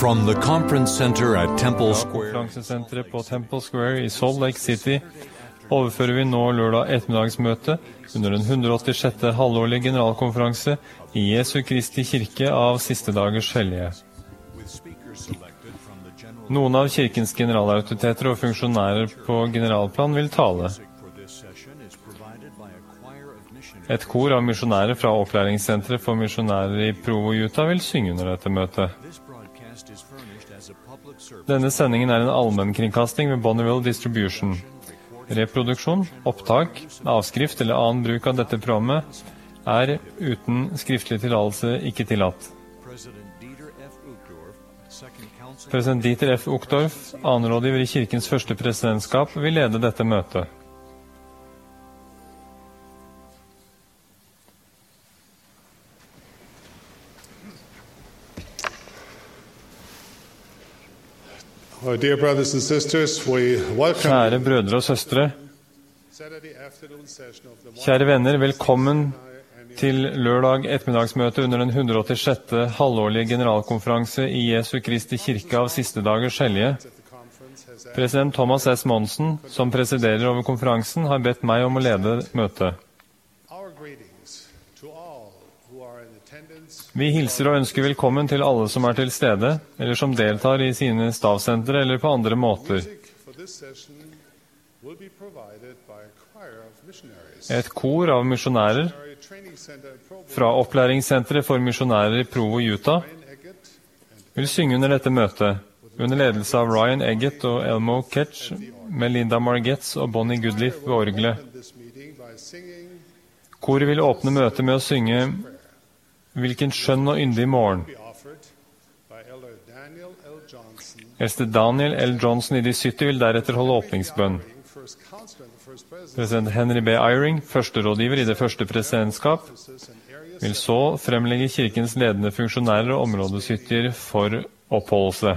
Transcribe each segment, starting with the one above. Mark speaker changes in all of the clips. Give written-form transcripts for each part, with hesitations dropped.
Speaker 1: From the conference center at Temple Square.
Speaker 2: Konferansesenteret på Temple Square i Salt Lake City overfører vi nå lørdag ettermiddagsmøte under den 186. halvårlige generalkonferanse i Jesu Kristi kirke av siste dagers hellige. Noen av kirkens generalautoriteter og funksjonærer på generalplan vil tale. Et kor av misjonærer fra opplæringssenteret for misjonærer i Provo, Utah vil synge under dette møtet. Denne sendingen er en allmennkringkasting med Bonneville Distribution. Reproduksjon, opptak, avskrift eller annen bruk av dette programmet er uten skriftlig tillatelse ikke tillatt. President Dieter F. Uchtdorf, annenrådgiver i kirkens første presidentskap, vil lede dette møtet.
Speaker 3: Dear brothers and sisters, we welcome
Speaker 2: Kjære brødre og søstre, kjære venner, velkommen til lørdag ettermiddagsmøte under den 186. halvårlige generalkonferanse i Jesu Kristi kirke av siste dagers hellige. President Thomas S. Monson, som presiderer over konferansen, har bedt meg om å lede møtet. Vi hilser og ønsker velkommen til alle som er til stede, eller som deltar i sine stavsentre eller på andre måter. Et kor av misjonærer fra opplæringssenteret for misjonærer i Provo, Utah, vil synge under dette møtet, under ledelse av Ryan Eggett og Elmo Ketch, med Linda Margetts og Bonnie Goodleaf ved orgelet. Koret vil åpne møtet med å synge «Hvilken skjønn og yndig morgen». Eldste Daniel L. Johnson i de 70 vil deretter holde åpningsbønn. President Henry B. Eyring, førsterådgiver i det første presidentskap, vil så fremlegge kirkens ledende funksjonærer og områdeshyttier for oppholdelse.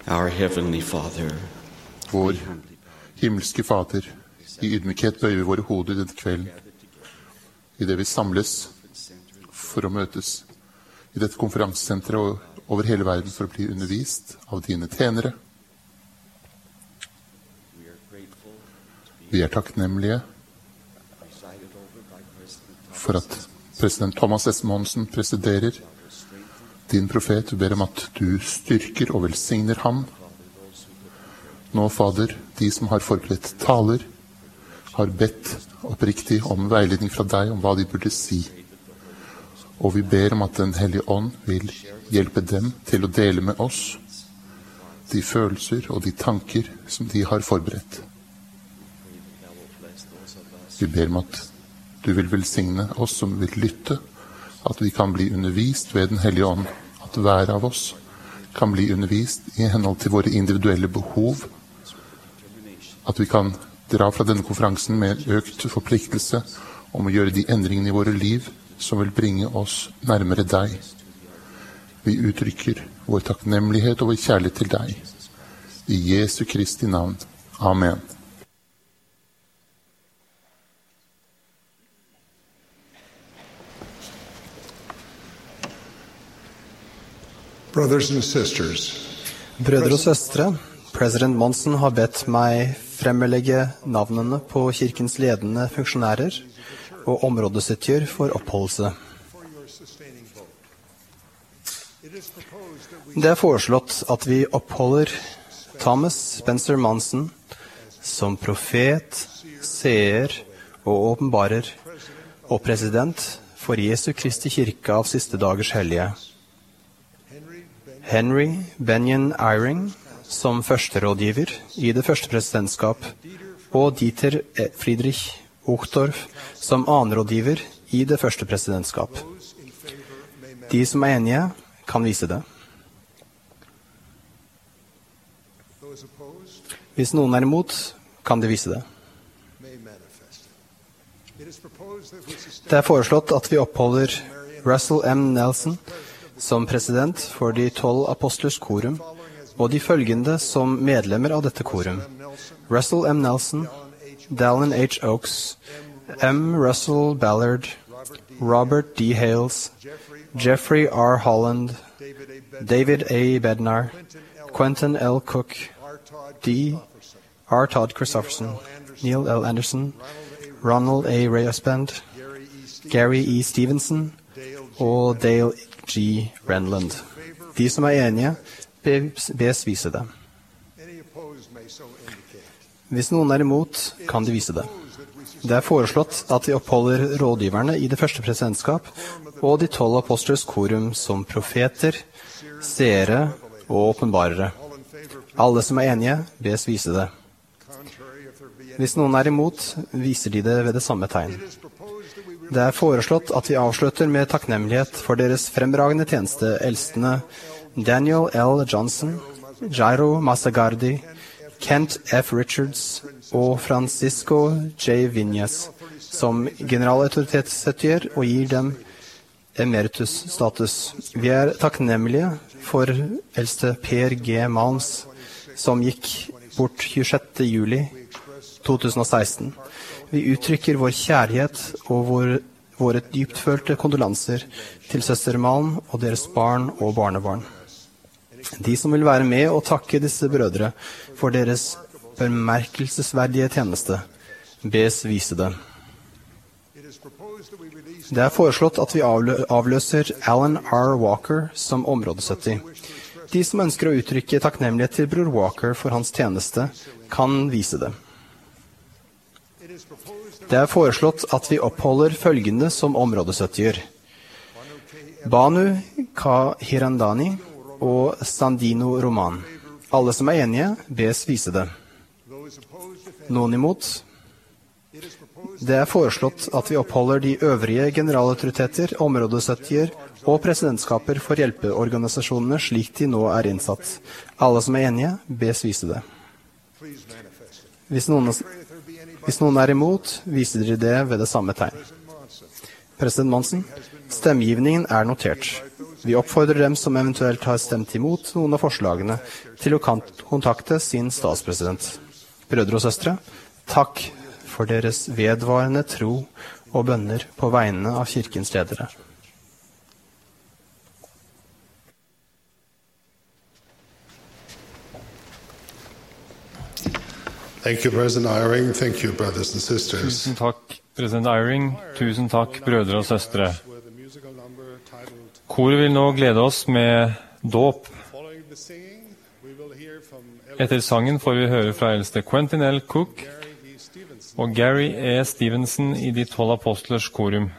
Speaker 4: Our Heavenly Father,
Speaker 5: Vår himmelske Fader, i ydmykhet bøyer vi våre hoder denne kvelden, i det vi samles for å møtes i dette konferansesenteret og over hele verden for å bli undervist av dine tjenere. Vi er takknemlige for at president Thomas S. Monsen presiderer din profet. Vi ber om at du styrker og velsigner ham. Nå, Fader, de som har forberedt taler, har bedt oppriktig om veiledning fra deg om hva de burde si. Og vi ber om at Den hellige ånd vil hjelpe dem til å dele med oss de følelser og de tanker som de har forberedt. Vi ber om at du vil velsigne oss som vil lytte, at vi kan bli undervist ved Den hellige ånd, at hver av oss kan bli undervist i henhold til våre individuelle behov, at vi kan dra fra denne konferansen med økt forpliktelse om å gjøre de endringene i våre liv som vil bringe oss nærmere deg. Vi uttrykker vår takknemlighet og vår kjærlighet til deg. I Jesu Kristi navn. Amen.
Speaker 3: Brothers and sisters,
Speaker 6: Brødre og søstre, president Monsen har bedt meg fremlegge navnene på kirkens ledende funksjonærer og områdestyrer for oppholdelse. Det er foreslått at vi oppholder Thomas Spencer Monsen som profet, seer og åpenbarer og president for Jesu Kristi kirke av siste dagers hellige. Henry Benyon Eyring som førsterådgiver i det første presidentskap, og Dieter Friedrich Uchtdorf som annenrådgiver i det første presidentskap. De som er enige, kan vise det. Hvis noen er imot, kan de vise det. Det er foreslått at vi oppholder Russell M. Nelson som president for de 12 apostlers korum, og de følgende som medlemmer av dette korum: Russell M. Nelson, Dallin H. Oaks, M. Russell Ballard, Robert D. Hales, Jeffrey R. Holland, David A. Bednar, Quentin L. Cook, D. R. Todd Christofferson, Neil L. Anderson, Ronald A. Reyesband, Gary E. Stevenson og Dale G. Renland. De som er enige, bes vise det. Hvis noen er imot, kan de vise det. Det er foreslått at vi oppholder rådgiverne i det første presidentskap og de 12 apostlers korum som profeter, seere og åpenbarere. Alle som er enige, bes vise det. Hvis noen er imot, viser de det ved det samme tegn. Det er foreslått at vi avslutter med takknemlighet for deres fremragende tjeneste, eldstene Daniel L. Johnson, Jairo Massagardi, Kent F. Richards og Francisco J. Viñas som generalautoritetssettier og gir dem emeritus-status. Vi er takknemlige for eldste Per G. Malms, som gikk bort 26. juli 2016. Vi uttrykker vår kjærlighet og våre dyptfølte kondolanser til søster Malm og deres barn og barnebarn. De som vil være med og takke disse brødre for deres bemerkelsesverdige tjeneste, bes vise det. Det er foreslått at vi avløser Alan R. Walker som områdesettig. De som ønsker å uttrykke takknemlighet til bror Walker for hans tjeneste, kan vise det. Det er foreslått at vi oppholder følgende som områdesettier: Banu K. Hirandani og Sandino Roman. Alle som er enige, bes vise det. Noen imot? Det er foreslått at vi oppholder de øvrige generalautoriteter, områdesettier og presidentskaper for hjelpeorganisasjonene slik de nå er innsatt. Alle som er enige, bes vise det. Hvis noen er imot, viser dere det ved det samme tegn. President Monsen, stemmegivningen er notert. Vi oppfordrer dem som eventuelt har stemt imot noen av forslagene, til å kontakte sin statspresident. Brødre og søstre, takk for deres vedvarende tro og bønner på vegne av kirkens ledere.
Speaker 3: Thank you, President Eyring. Thank you, brothers and sisters.
Speaker 2: Tusen takk, president Eyring. Tusen takk, brødre og søstre. Koret vil nå glede oss med dåp. Etter sangen får vi høre fra eldste Quentin L. Cook og Gary E. Stevenson i De 12 apostlers korum.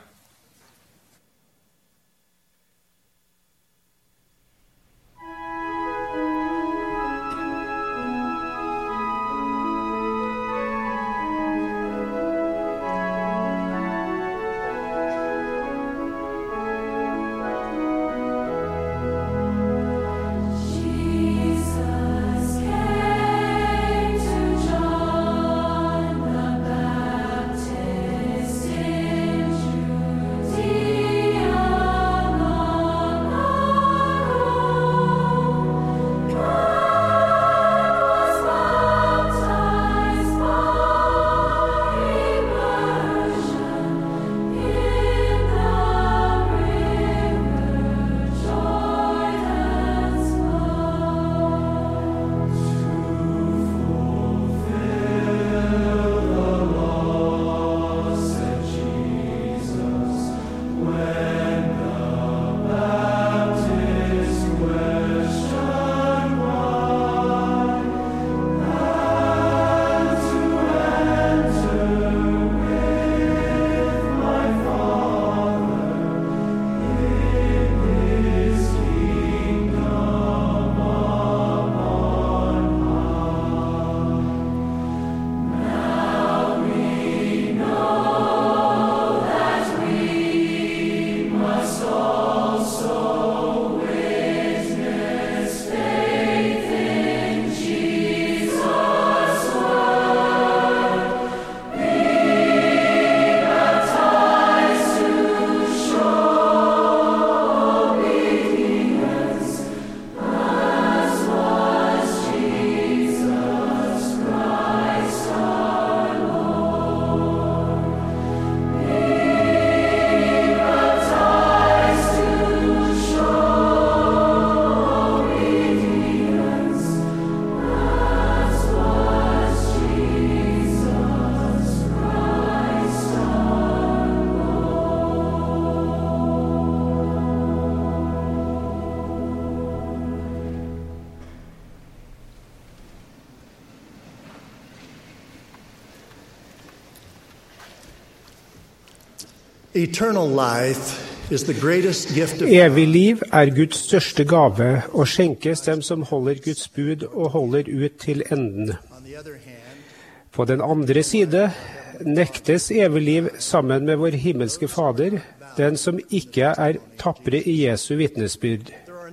Speaker 4: Evig liv er Guds største gave og skjenkes dem som holder Guds bud og holder ut til enden. På den andre side nektes evig liv sammen med vår himmelske Fader, den som ikke er tappere i Jesu vitnesbyrd.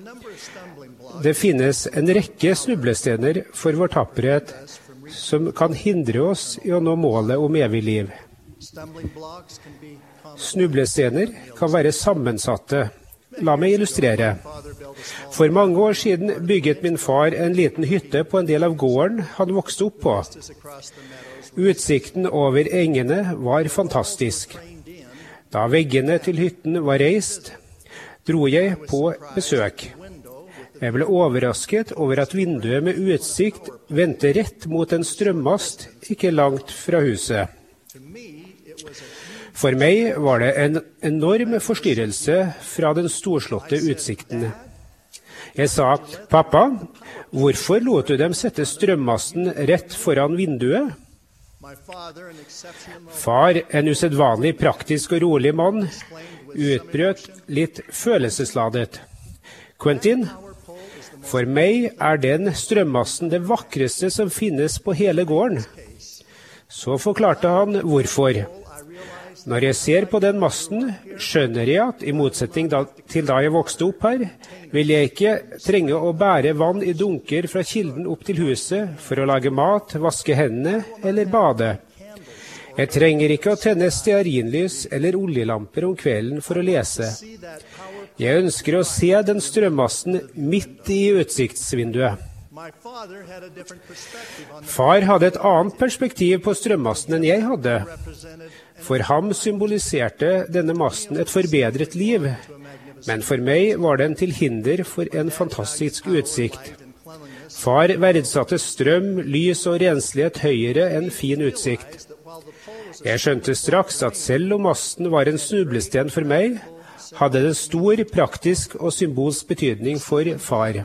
Speaker 4: Det finnes en rekke snublestener for vår tapperhet som kan hindre oss i å nå målet om evig liv. Snublestener kan være sammensatte. La meg illustrere. For mange år siden bygget min far en liten hytte på en del av gården han vokste opp på. Utsikten over engene var fantastisk. Da veggene til hytten var reist, dro jeg på besøk. Jeg ble overrasket over at vinduet med utsikt vendte rett mot en strømmast ikke langt fra huset. For meg var det en enorm forstyrrelse fra den storslåtte utsikten. Jeg sa, «Pappa, hvorfor lot du dem sette strømmasten rett foran vinduet?» Far, en usedvanlig praktisk og rolig mann, utbrøt litt følelsesladet. «Quentin, for meg er den strømmasten det vakreste som finnes på hele gården.» Så forklarte han hvorfor. Når jeg ser på den masten, skjønner jeg at, i motsetning til da jeg vokste opp her, vil jeg ikke trenge å bære vann i dunker fra kilden opp til huset for å lage mat, vaske hendene eller bade. Jeg trenger ikke å tenne stearinlys eller oljelamper om kvelden for å lese. Jeg ønsker å se den strømmasten midt i utsiktsvinduet. Far hadde et annet perspektiv på strømmasten enn jeg hadde. For ham symboliserte denne masten et forbedret liv, men for meg var den til hinder for en fantastisk utsikt. Far verdsatte strøm, lys og renslighet høyere enn fin utsikt. Jeg skjønte straks at selv om masten var en snublesten for meg, hadde den stor praktisk og symbolsk betydning for far.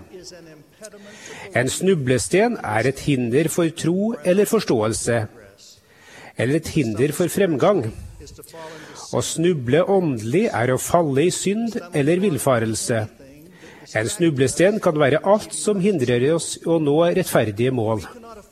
Speaker 4: En snublesten er et hinder for tro eller forståelse, eller et hinder for fremgang. Å snuble åndelig er å falle i synd eller villfarelse. En snublesten kan være alt som hindrer oss å nå rettferdige mål.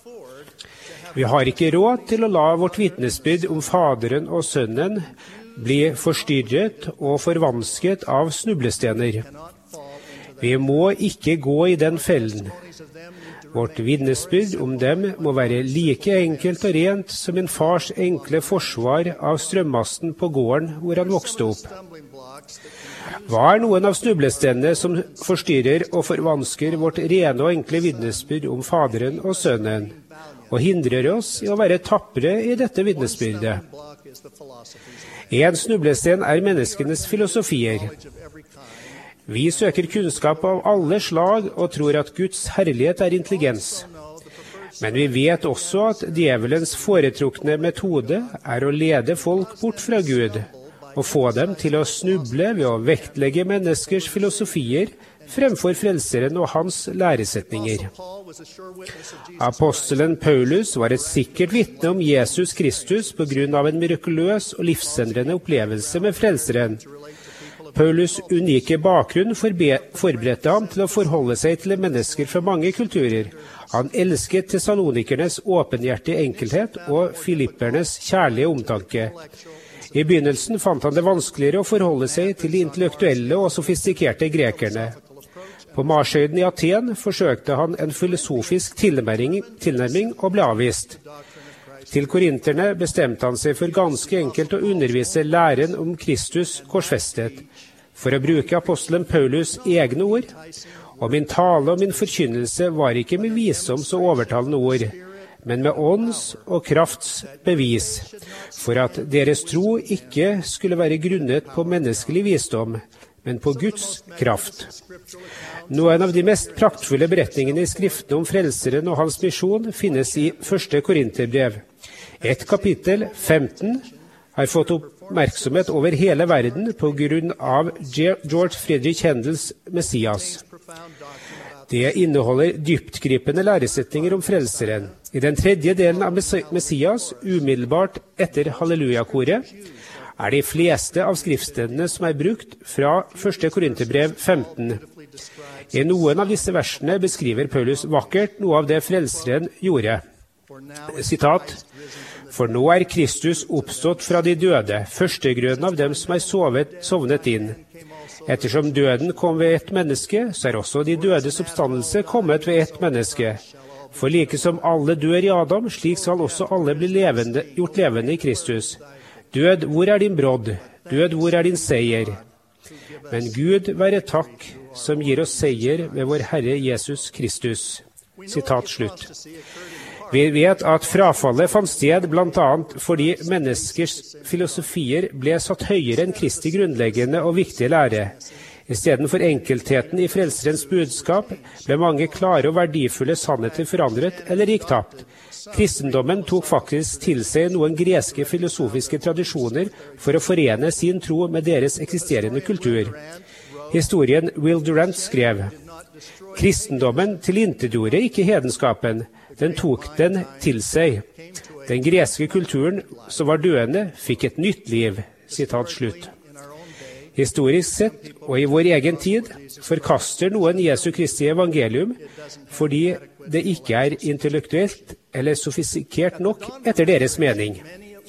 Speaker 4: Vi har ikke råd til å la vårt vitnesbyrd om Faderen og Sønnen bli forstyrret og forvansket av snublestener. Vi må ikke gå i den fellen. Vårt vitnesbyrd om dem må være like enkelt og rent som min fars enkle forsvar av strømmasten på gården hvor han vokste opp. Hva er noen av snublestenene som forstyrrer og forvansker vårt rene og enkle vitnesbyrd om Faderen og Sønnen, og hindrer oss i å være tappere i dette vitnesbyrdet? En snublesten er menneskenes filosofier. Vi søker kunnskap av alle slag og tror at Guds herlighet er intelligens. Men vi vet også at djevelens foretrukne metode er å lede folk bort fra Gud, og få dem til å snuble ved å vektlegge menneskers filosofier fremfor frelseren og hans læresetninger. Apostelen Paulus var et sikkert vitne om Jesus Kristus på grunn av en mirakuløs og livsendrende opplevelse med frelseren. Paulus' unike bakgrunn forberedte ham til å forholde seg til mennesker fra mange kulturer. Han elsket tessalonikernes åpenhjertige enkelhet og filippernes kjærlige omtanke. I begynnelsen fant han det vanskeligere å forholde seg til de intellektuelle og sofistikerte grekerne. På Marshøyden i Aten forsøkte han en filosofisk tilnærming og ble avvist. Til korinterne bestemte han seg for ganske enkelt å undervise læren om Kristus korsfestet. For å bruke apostelen Paulus' egne ord, og min tale og min forkynnelse var ikke med visdoms- og overtalende ord, men med ånds og krafts bevis, for at deres tro ikke skulle være grunnet på menneskelig visdom, men på Guds kraft. Noen av de mest praktfulle beretningene i skriftene om frelseren og hans misjon finnes i 1. Korinterbrev. Et kapittel, 15, har fått oppmerksomhet over hele verden på grunn av George Friedrich Händels Messias. Det inneholder dyptgripende læresetninger om frelseren. I den tredje delen av Messias, umiddelbart etter hallelujakoret, er de fleste av skriftstedene som er brukt fra 1. Korinterbrev 15. I noen av disse versene beskriver Paulus vakkert noe av det frelseren gjorde. Sitat: For nå er Kristus oppstått fra de døde, førstegrøden av dem som er sovnet inn. Ettersom døden kom ved ett menneske, så er også de dødes oppstandelse kommet ved ett menneske. For like som alle dør i Adam, slik skal også alle bli gjort levende i Kristus. Død, hvor er din brodd? Død, hvor er din seier? Men Gud være takk, som gir oss seier ved vår Herre Jesus Kristus. Sitat slutt. Vi vet at frafallet fant sted blant annet fordi menneskers filosofier ble satt høyere enn Kristi grunnleggende og viktige lære. Istedenfor enkeltheten i frelserens budskap ble mange klare og verdifulle sannheter forandret eller gikk tapt. Kristendommen tok faktisk til seg noen greske filosofiske tradisjoner for å forene sin tro med deres eksisterende kultur. Historien Will Durant skrev: Kristendommen tilintetgjorde ikke hedenskapen, den tok den til seg. Den greske kulturen som var døende, fikk et nytt liv. Sitat slutt. Historisk sett, og i vår egen tid, forkaster noen Jesu Kristi evangelium fordi det ikke er intellektuelt eller sofistikert nok etter deres mening.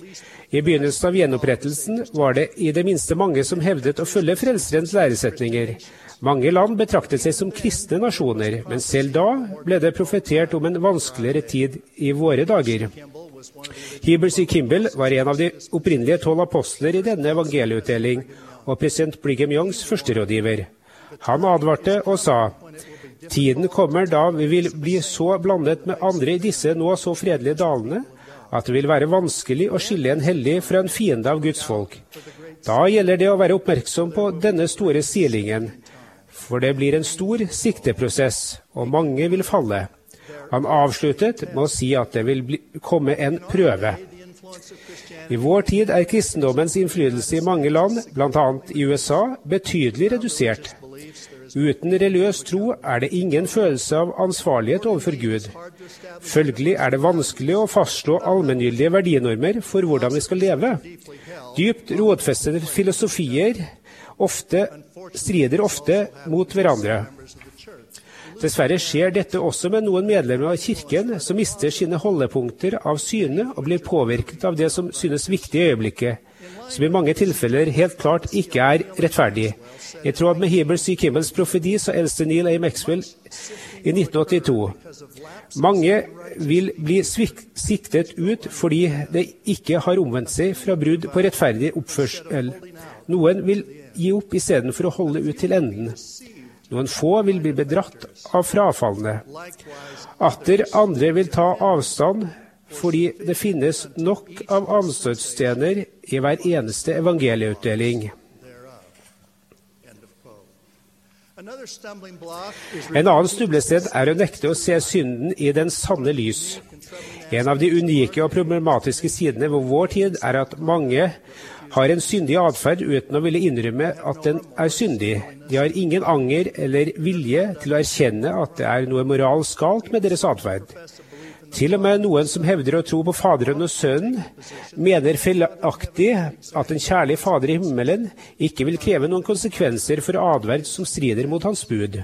Speaker 4: I begynnelsen av gjenopprettelsen var det i det minste mange som hevdet å følge frelserens læresetninger. Mange land betraktet seg som kristne nasjoner, men selv da ble det profetert om en vanskeligere tid i våre dager. Heber C. Kimball var en av de opprinnelige 12 apostler i denne evangelieutdeling, og president Brigham Youngs førsterådgiver. Han advarte og sa: «Tiden kommer da vi vil bli så blandet med andre i disse nå så fredelige dalene, at det vil være vanskelig å skille en hellig fra en fiende av Guds folk. Da gjelder det å være oppmerksom på denne store silingen, for det blir en stor sikteprosess, og mange vil falle.» Han avsluttet med å si at det vil komme en prøve. I vår tid er kristendommens innflytelse i mange land, bl.a. i USA, betydelig redusert. Uten religiøs tro er det ingen følelse av ansvarlighet overfor Gud. Følgelig er det vanskelig å fastslå allmenngyldige verdinormer for hvordan vi skal leve. Dypt rotfestede filosofier strider ofte mot hverandre. Dessverre skjer dette også med noen medlemmer av kirken som mister sine holdepunkter av syne og blir påvirket av det som synes viktig i øyeblikket, som i mange tilfeller helt klart ikke er rettferdig. I tråd med Heber C. Kimballs profeti så eldste Neil A. Maxwell i 1982. Mange vil bli siktet ut fordi de ikke har omvendt seg fra brudd på rettferdig oppførsel. Noen vil gi opp i stedet for å holde ut til enden. Noen få vil bli bedratt av frafallene. Atter andre vil ta avstand fordi det finnes nok av anstøtstener i hver eneste evangelieutdeling. En annen snublested er å nekte å se synden i den sanne lys. En av de unike og problematiske sidene ved vår tid er at mange har en syndig atferd uten å ville innrømme at den er syndig. De har ingen anger eller vilje til å erkjenne at det er noe moralsk galt med deres atferd. Til og med noen som hevder å tro på Faderen og Sønnen, mener feilaktig at en kjærlig Fader i himmelen ikke vil kreve noen konsekvenser for atferd som strider mot hans bud.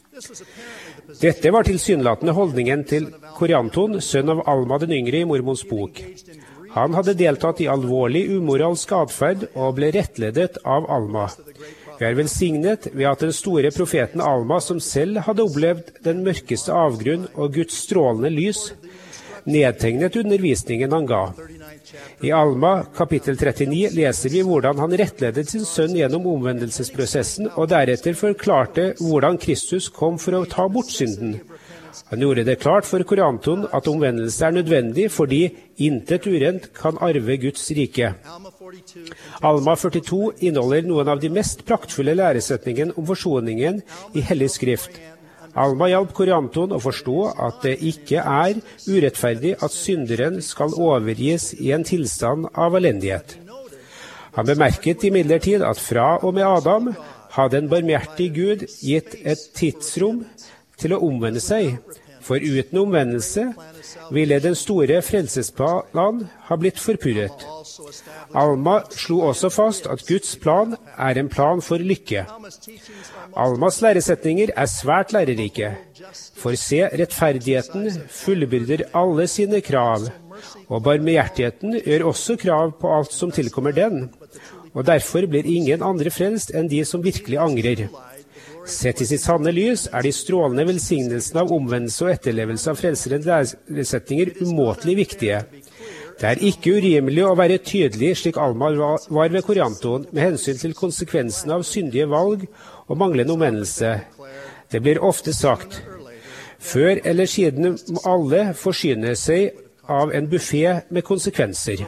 Speaker 4: Dette var tilsynelatende holdningen til Korianton, sønn av Alma den yngre i Mormons bok. Han hadde deltatt i alvorlig umoralsk atferd og ble rettledet av Alma. Vi er velsignet ved at den store profeten Alma, som selv hadde opplevd den mørkeste avgrunn og Guds strålende lys, nedtegnet undervisningen han ga. I Alma kapittel 39 leser vi hvordan han rettledet sin sønn gjennom omvendelsesprosessen og deretter forklarte hvordan Kristus kom for å ta bort synden. Han gjorde det klart for Koranton at omvendelse er nødvendig fordi intet urent kan arve Guds rike. Alma 42 inneholder noen av de mest praktfulle læresetningene om forsoningen i Hellig Skrift. Alma hjalp Koranton å forstå at det ikke er urettferdig at synderen skal overgis i en tilstand av elendighet. Han bemerket imidlertid at fra og med Adam hadde en barmhjertig Gud gitt et tidsrom til å omvende seg, for uten omvendelse ville den store frelsesplan ha blitt forpurret. Alma slo også fast at Guds plan er en plan for lykke. Almas læresetninger er svært lærerike. For se, rettferdigheten fullbyrder alle sine krav, og barmhjertigheten gjør også krav på alt som tilkommer den, og derfor blir ingen andre frelst enn de som virkelig angrer. Sett i sitt sanne lys er de strålende velsignelsene av omvendelse og etterlevelse av frelserens læresetninger umåtelig viktige. Det er ikke urimelig å være tydelig slik Alma var ved Koranton med hensyn til konsekvensene av syndige valg og manglende omvendelse. Det blir ofte sagt, før eller siden må alle forsyne seg av en buffet med konsekvenser.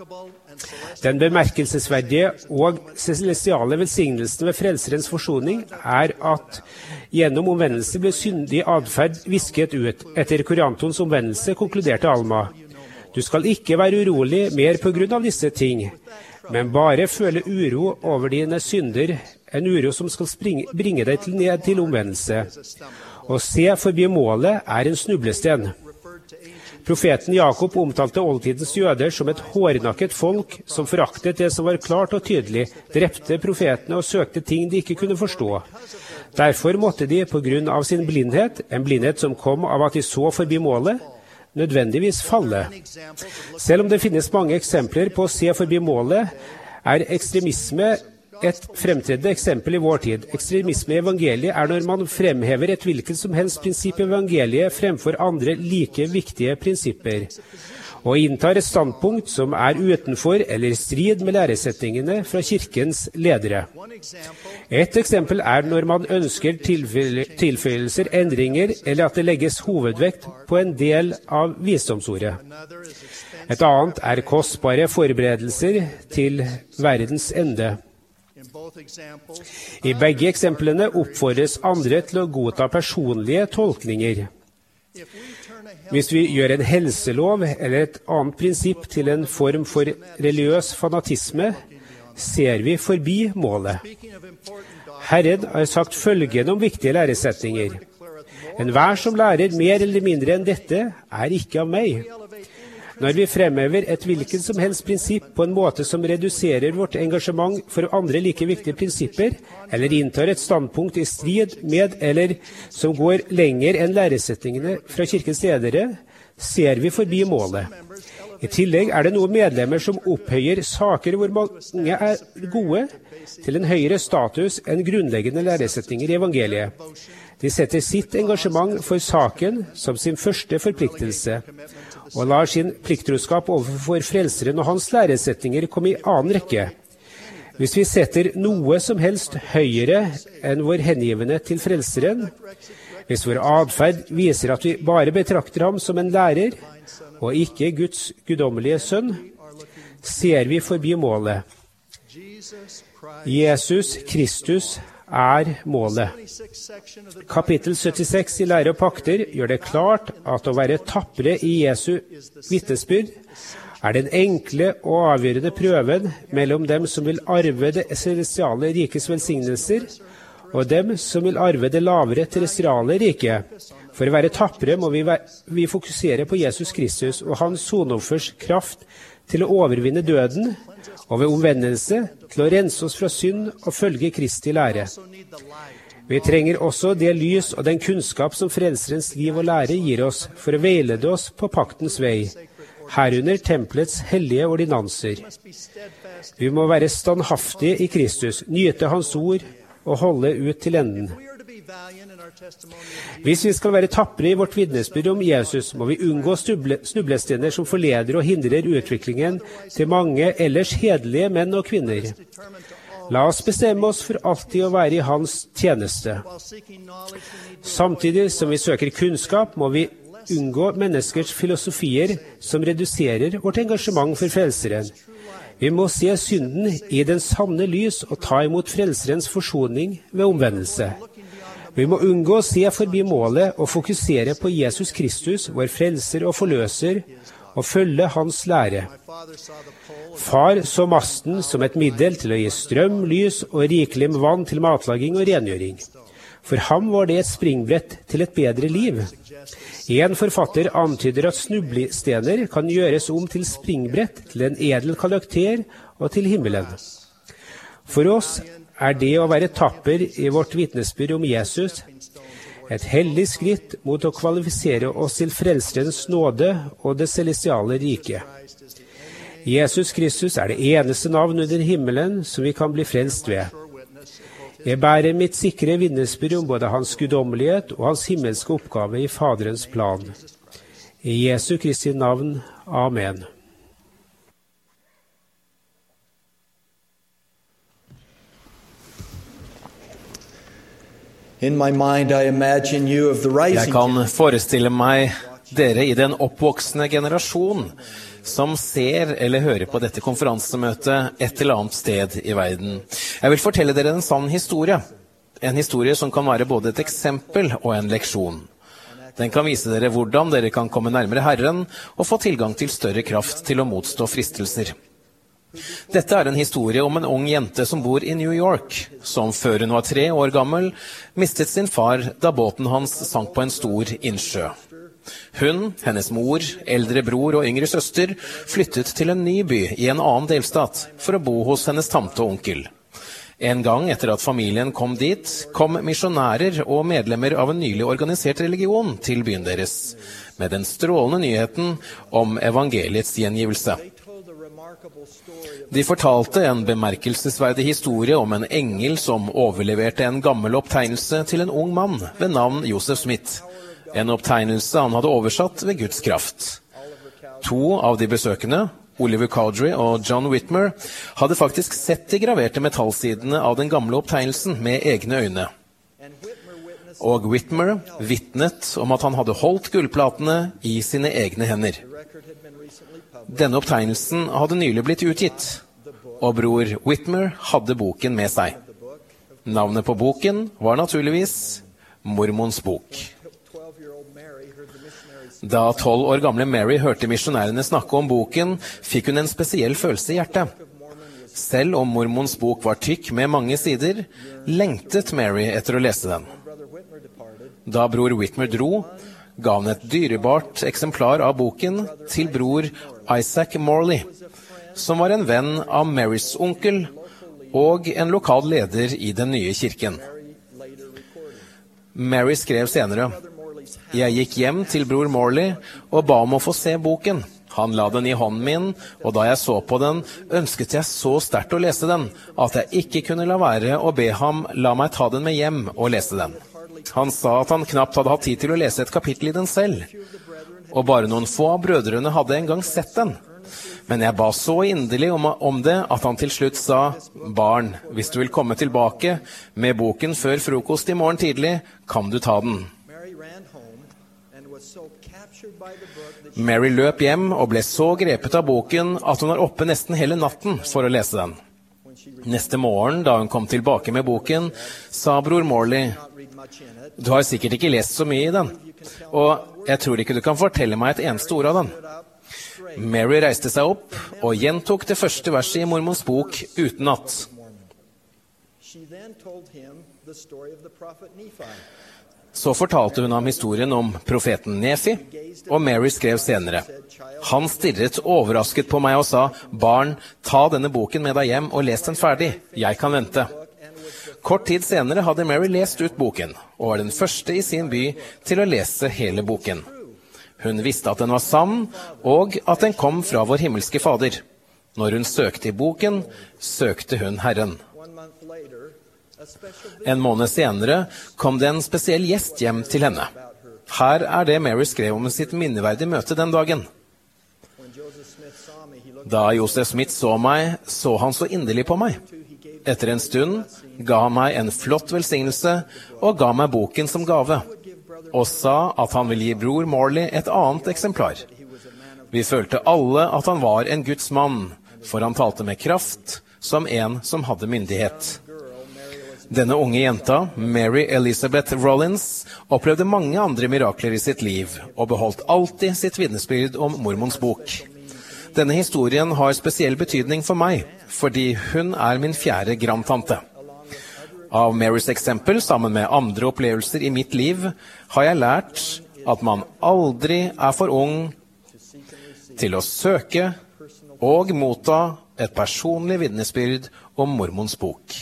Speaker 4: Den bemerkelsesverdige og celestiale velsignelsen ved frelserens forsoning er at gjennom omvendelse ble syndig adferd visket ut. Etter Korantons omvendelse konkluderte Alma. Du skal ikke være urolig mer på grunn av disse ting, men bare føle uro over dine synder, en uro som skal bringe deg ned til omvendelse. Å se forbi målet er en snublesten. Profeten Jakob omtalte oldtidens jøder som et hårnakket folk som foraktet det som var klart og tydelig, drepte profetene og søkte ting de ikke kunne forstå. Derfor måtte de, på grunn av sin blindhet, en blindhet som kom av at de så forbi målet, nødvendigvis falle. Selv om det finnes mange eksempler på å se forbi målet, er ekstremisme et fremtredende eksempel i vår tid. Ekstremisme i evangeliet er når man fremhever et hvilket som helst prinsipp i evangeliet fremfor andre like viktige prinsipper, og inntar et standpunkt som er utenfor eller i strid med læresetningene fra kirkens ledere. Et eksempel er når man ønsker tilføyelser, endringer, eller at det legges hovedvekt på en del av visdomsordet. Et annet er kostbare forberedelser til verdens ende. I begge eksemplene oppfordres andre til å godta personlige tolkninger. Hvis vi gjør en helselov eller et annet prinsipp til en form for religiøs fanatisme, ser vi forbi målet. Herren har sagt følgende om viktige læresetninger. Enhver som lærer mer eller mindre enn dette, er ikke av meg. Når vi fremhever et hvilket som helst prinsipp på en måte som reduserer vårt engasjement for andre like viktige prinsipper, eller inntar et standpunkt i strid med eller som går lenger enn læresetningene fra kirkens ledere, ser vi forbi målet. I tillegg er det noen medlemmer som opphøyer saker hvor mange er gode, til en høyere status enn grunnleggende læresetninger i evangeliet. De setter sitt engasjement for saken som sin første forpliktelse, og lar sin plikttroskap overfor frelseren og hans læresetninger komme i annen rekke. Hvis vi setter noe som helst høyere enn vår hengivne til frelseren, hvis vår adferd viser at vi bare betrakter ham som en lærer, og ikke Guds guddommelige sønn, ser vi forbi målet. Jesus Kristus er målet. Kapittel 76 i Lære og pakter gjør det klart at å være tappere i Jesu vitnesbyrd er den enkle og avgjørende prøven mellom dem som vil arve det celestiale rikes velsignelser, og dem som vil arve det lavere terrestriale riket. For å være tappere må vi fokusere på Jesus Kristus og hans sonoffers kraft til å overvinne døden, og ved omvendelse til å rense oss fra synd og følge Kristi lære. Vi trenger også det lys og den kunnskap som frelserens liv og lære gir oss for å veilede oss på paktens vei, herunder tempelets hellige ordinanser. Vi må være standhaftige i Kristus, nyte hans ord og holde ut til enden. Hvis vi skal være tappere i vårt vitnesbyrd om Jesus, må vi unngå snublestener som forleder og hindrer utviklingen til mange ellers hederlige menn og kvinner. La oss bestemme oss for alltid å være i hans tjeneste. Samtidig som vi søker kunnskap, må vi unngå menneskers filosofier som reduserer vårt engasjement for frelseren. Vi må se synden i den sanne lys og ta imot frelserens forsoning ved omvendelse. Vi må unngå å se forbi målet og fokusere på Jesus Kristus, vår frelser og forløser, og følge hans lære. Far så masten som et middel til å gi strøm, lys og rikelig med vann til matlaging og rengjøring. For ham var det et springbrett til et bedre liv. En forfatter antyder at snublestener kan gjøres om til springbrett til en edel karakter og til himmelen. For oss er det å være tapper i vårt vitnesbyrd om Jesus et hellig skritt mot å kvalifisere oss til frelserens nåde og det celestiale rike. Jesus Kristus er det eneste navn under himmelen som vi kan bli frelst ved. Jeg bærer mitt sikre vitnesbyrd om både hans guddommelighet og hans himmelske oppgave i Faderens plan. I Jesu Kristi navn. Amen.
Speaker 7: Jeg kan forestille meg dere i den oppvoksende generasjon som ser eller hører på dette konferansemøtet et eller annet sted i verden. Jeg vil fortelle dere en sann historie. En historie som kan være både et eksempel og en leksjon. Den kan vise dere hvordan dere kan komme nærmere Herren og få tilgang til større kraft til å motstå fristelser. Dette er en historie om en ung jente som bor i New York, som før hun var 3 år gammel, mistet sin far da båten hans sank på en stor innsjø. Hun, hennes mor, eldre bror og yngre søster flyttet til en ny by i en annen delstat for å bo hos hennes tante og onkel. En gang etter at familien kom dit, kom misjonærer og medlemmer av en nylig organisert religion til byen deres. med den strålende nyheten om evangeliets gjengivelse. De fortalte en bemerkelsesverdig historie om en engel som overleverte en gammel opptegnelse til en ung mann ved navn Joseph Smith, en opptegnelse han hadde oversatt ved Guds kraft. 2 av de besøkende, Oliver Cowdery og John Whitmer, hadde faktisk sett de graverte metallsidene av den gamle opptegnelsen med egne øyne. Og Whitmer vittnet om at han hadde holdt gullplatene i sine egne hender. Denne opptegnelsen hadde nylig blitt utgitt, og bror Whitmer hadde boken med seg. Navnet på boken var naturligvis Mormons bok. Da 12 år gamle Mary hørte misjonærene snakke om boken, fikk hun en spesiell følelse i hjertet. Selv om Mormons bok var tykk med mange sider, lengtet Mary etter å lese den. Da bror Whitmer dro, ga han et dyrebart eksemplar av boken til bror Isaac Morley, som var en venn av Marys onkel og en lokal leder i den nye kirken. Mary skrev senere: «Jeg gikk hjem til bror Morley og ba om å få se boken. Han la den i hånden min, og da jeg så på den, ønsket jeg så sterkt å lese den, at jeg ikke kunne la være å be ham la meg ta den med hjem og lese den. Han sa at han knapt hadde hatt tid til å lese et kapittel i den selv, og bare noen få av brødrene hadde engang sett den. Men jeg ba så inderlig om det at han til slutt sa: «Barn, hvis du vil komme tilbake med boken før frokost i morgen tidlig, kan du ta den.» Mary løp hjem og ble så grepet av boken at hun var oppe nesten hele natten for å lese den. Neste morgen, da hun kom tilbake med boken, sa bror Morley: «Du har sikkert ikke lest så mye i den, og jeg tror ikke du kan fortelle meg et eneste ord av den.» Mary reiste seg opp og gjentok det første verset i Mormons bok utenat. Så fortalte hun ham historien om profeten Nefi, og Mary skrev senere: «Han stirret overrasket på meg og sa: «Barn, ta denne boken med deg hjem og les den ferdig. Jeg kan vente.» Kort tid senere hadde Mary lest ut boken, og var den første i sin by til å lese hele boken. Hun visste at den var sann, og at den kom fra vår himmelske Fader. Når hun søkte i boken, søkte hun Herren. En måned senere kom det en spesiell gjest hjem til henne. Her er det Mary skrev om sitt minneverdige møte den dagen. Da Joseph Smith så meg, så han så inderlig på meg. Etter en stund ga han meg en flott velsignelse og ga meg boken som gave, og sa at han ville gi bror Morley et annet eksemplar. Vi følte alle at han var en Guds mann, for han talte med kraft som en som hadde myndighet. Denne unge jenta, Mary Elizabeth Rollins, opplevde mange andre mirakler i sitt liv, og beholdt alltid sitt vitnesbyrd om Mormons bok. Denne historien har spesiell betydning for meg, fordi hun er min 4. grandtante. Av Marys eksempel, sammen med andre opplevelser i mitt liv, har jeg lært at man aldri er for ung til å søke og motta et personlig vitnesbyrd om Mormons bok.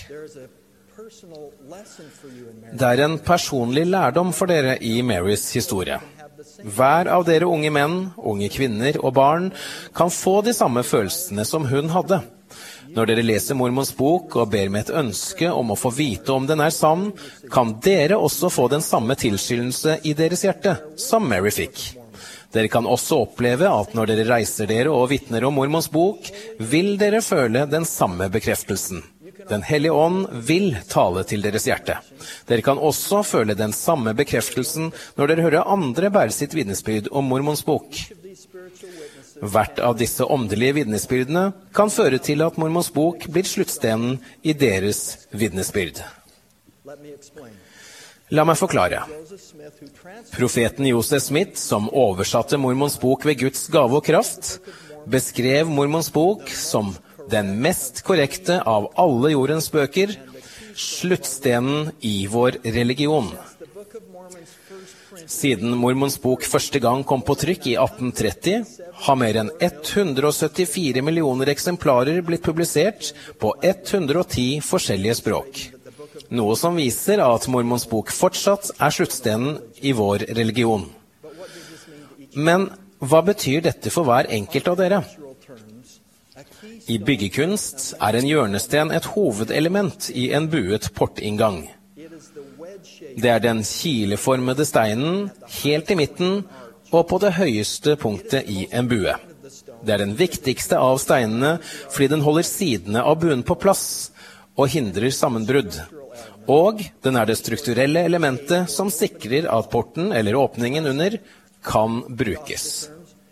Speaker 7: Det er en personlig lærdom for dere i Marys historie. Hver av dere unge menn, unge kvinner og barn kan få de samme følelsene som hun hadde. Når dere leser Mormons bok og ber med et ønske om å få vite om den er sann, kan dere også få den samme tilskyndelse i deres hjerte som Mary fikk. Dere kan også oppleve at når dere reiser dere og vitner om Mormons bok, vil dere føle den samme bekreftelsen. Den hellige ånd vil tale til deres hjerte. Dere kan også føle den samme bekreftelsen når dere hører andre bære sitt vitnesbyrd om Mormons bok. Hvert av disse åndelige vitnesbyrdene kan føre til at Mormons bok blir sluttstenen i deres vitnesbyrd. La meg forklare. Profeten Joseph Smith, som oversatte Mormons bok ved Guds gave og kraft, beskrev Mormons bok som den mest korrekte av alle jordens bøker, sluttstenen i vår religion. Siden Mormons bok første gang kom på trykk i 1830, har mer enn 174 millioner eksemplarer blitt publisert på 110 forskjellige språk. Noe som viser at Mormons bok fortsatt er sluttstenen i vår religion. Men hva betyr dette for hver enkelt av dere? I byggekunst er en hjørnesten et hovedelement i en buet portinngang. Det er den kileformede steinen helt i midten og på det høyeste punktet i en bue. Det er den viktigste av steinene fordi den holder sidene av buen på plass og hindrer sammenbrudd. Og den er det strukturelle elementet som sikrer at porten eller åpningen under kan brukes.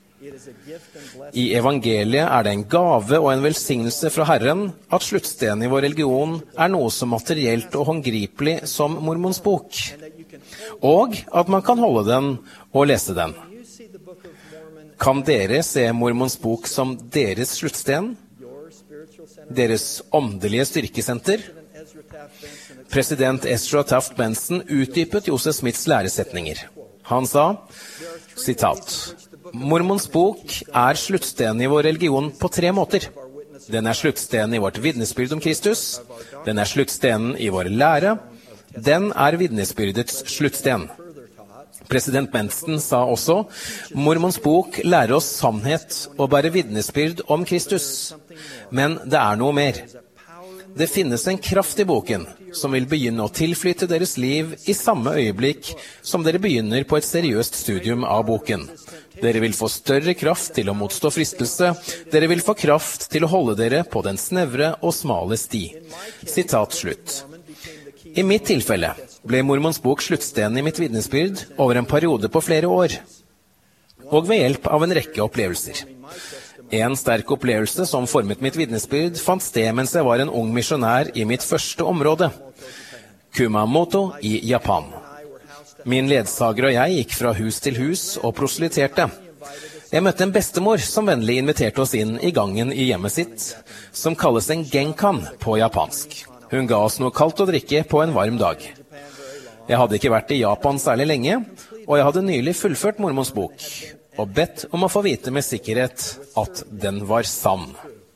Speaker 7: I evangeliet er det en gave og en velsignelse fra Herren at sluttstenen i vår religion er noe så materielt og håndgripelig som Mormons bok, og at man kan holde den og lese den. Kan dere se Mormons bok som deres sluttsten? Deres åndelige styrkesenter? President Ezra Taft Benson utdypet Joseph Smiths læresetninger. Han sa, sitat, Mormons bok er sluttstenen i vår religion på 3 måter. Den er sluttstenen i vårt vitnesbyrd om Kristus. Den er sluttstenen i vår lære. Den er vitnesbyrdets sluttsten. President Benson sa også, Mormons bok lærer oss sannhet og bærer vitnesbyrd om Kristus. Men det er noe mer. Det finnes en kraft i boken som vil begynne å tilflytte deres liv i samme øyeblikk som dere begynner på et seriøst studium av boken. Dere vil få større kraft til å motstå fristelse. Dere vil få kraft til å holde dere på den snevre og smale sti. Sitat slutt. I mitt tilfelle ble Mormons bok sluttstenen i mitt vitnesbyrd over en periode på flere år, og ved hjelp av en rekke opplevelser. En sterk opplevelse som formet mitt vitnesbyrd fant sted mens jeg var en ung misjonær i mitt første område, Kumamoto i Japan. Min ledsager og jeg gikk fra hus til hus og proselyterte. Jeg møtte en bestemor som vennlig inviterte oss inn i gangen i hjemmet sitt, som kalles en genkan på japansk. Hun ga oss noe kaldt å drikke på en varm dag. Jeg hadde ikke vært i Japan særlig lenge, og jeg hadde nylig fullført Mormons bok, og bedt om å få vite med sikkerhet at den var sann.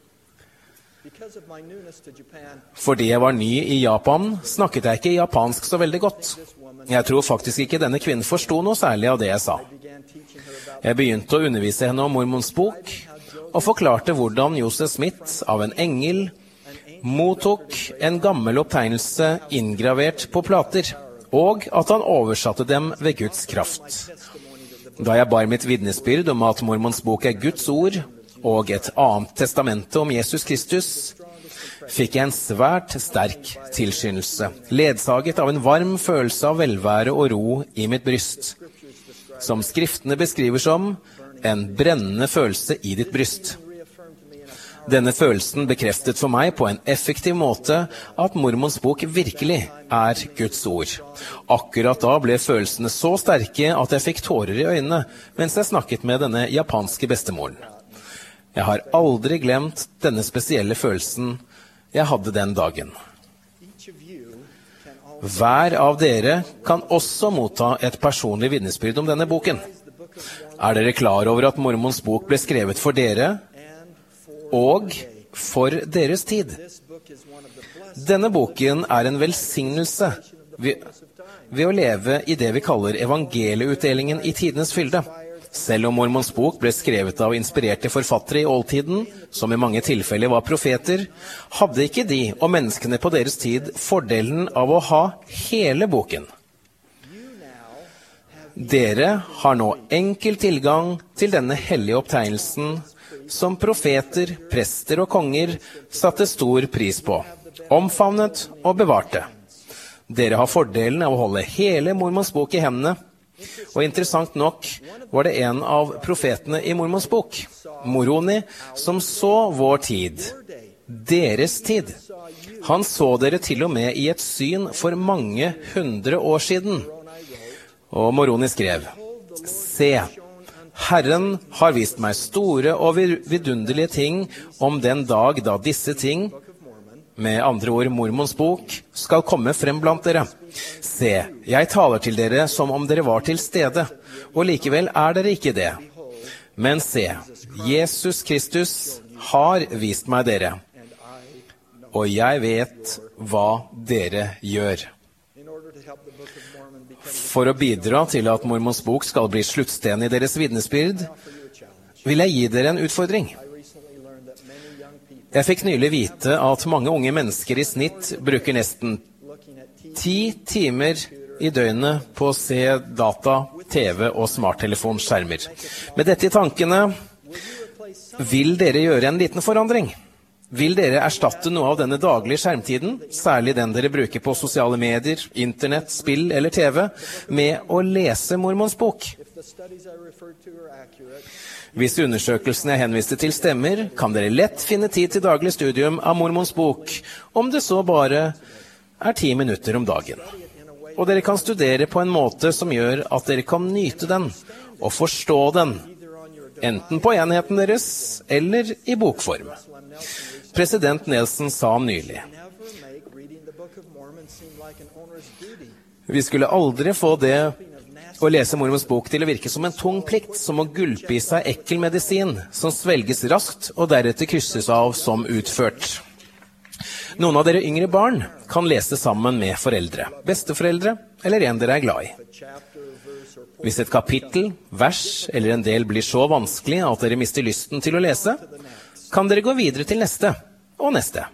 Speaker 7: Fordi jeg var ny i Japan, snakket jeg ikke japansk så veldig godt. Jeg tror faktisk ikke denne kvinnen forstod noe særlig av det jeg sa. Jeg begynte å undervise henne om Mormons bok, og forklarte hvordan Joseph Smith av en engel mottok en gammel opptegnelse inngravert på plater, og at han oversatte dem ved Guds kraft. Da jeg bar mitt vitnesbyrd om at Mormons bok er Guds ord, og et annet testamente om Jesus Kristus, fikk jeg en svært sterk tilskyndelse, ledsaget av en varm følelse av velvære og ro i mitt bryst, som skriftene beskriver som en brennende følelse i ditt bryst. Denne følelsen bekreftet for meg på en effektiv måte at Mormons bok virkelig er Guds ord. Akkurat da ble følelsene så sterke at jeg fikk tårer i øynene mens jeg snakket med denne japanske bestemoren. Jeg har aldri glemt denne spesielle følelsen jeg hadde den dagen. Hver av dere kan også motta et personlig vitnesbyrd om denne boken. Er dere klar over at Mormons bok ble skrevet for dere og for deres tid? Denne boken er en velsignelse ved å leve i det vi kaller evangelieutdelingen i tidenes fylde. Selv om Mormons bok ble skrevet av inspirerte forfattere i oldtiden, som i mange tilfeller var profeter, hadde ikke de og menneskene på deres tid fordelen av å ha hele boken. Dere har nå enkel tilgang til denne hellige opptegnelsen som profeter, prester og konger satte stor pris på, omfavnet og bevarte. Dere har fordelen av å holde hele Mormons bok i hendene, og interessant nok var det en av profetene i Mormons bok, Moroni, som så vår tid, deres tid. Han så dere til og med i et syn for mange 100 år siden. Og Moroni skrev, «Se, Herren har vist meg store og vidunderlige ting om den dag da disse ting, med andre ord Mormons bok, skal komme frem blant dere. Se, jeg taler til dere som om dere var til stede, og likevel er dere ikke det. Men se, Jesus Kristus har vist meg dere, og jeg vet hva dere gjør.» For å bidra til at Mormons bok skal bli sluttsteinen i deres vitnesbyrd, vil jeg gi dere en utfordring. Jeg fikk nylig vite at mange unge mennesker i snitt bruker nesten 10 timer i døgnet på å se data, TV og smarttelefonskjermer. Med dette i tankene, vil dere gjøre en liten forandring? Vil dere erstatte noe av denne daglige skjermtiden, særlig den dere bruker på sosiale medier, internett, spill eller TV, med å lese Mormons bok? Hvis undersøkelsene jeg henviste til stemmer, kan dere lett finne tid til daglig studium av Mormons bok, om det så bare er 10 minutter om dagen. Og dere kan studere på en måte som gjør at dere kan nyte den og forstå den, enten på enheten deres eller i bokform. President Nelson sa nylig: Vi skulle aldri få det å lese Mormons bok til å virke som en tung plikt, som å gulpe i seg ekkel medisin, som svelges raskt og deretter krysses av som utført. Noen av dere yngre barn kan lese sammen med foreldre, besteforeldre eller en dere er glad i. Hvis et kapittel, vers eller en del blir så vanskelig at dere mister lysten til å lese, kan dere gå videre til neste og neste.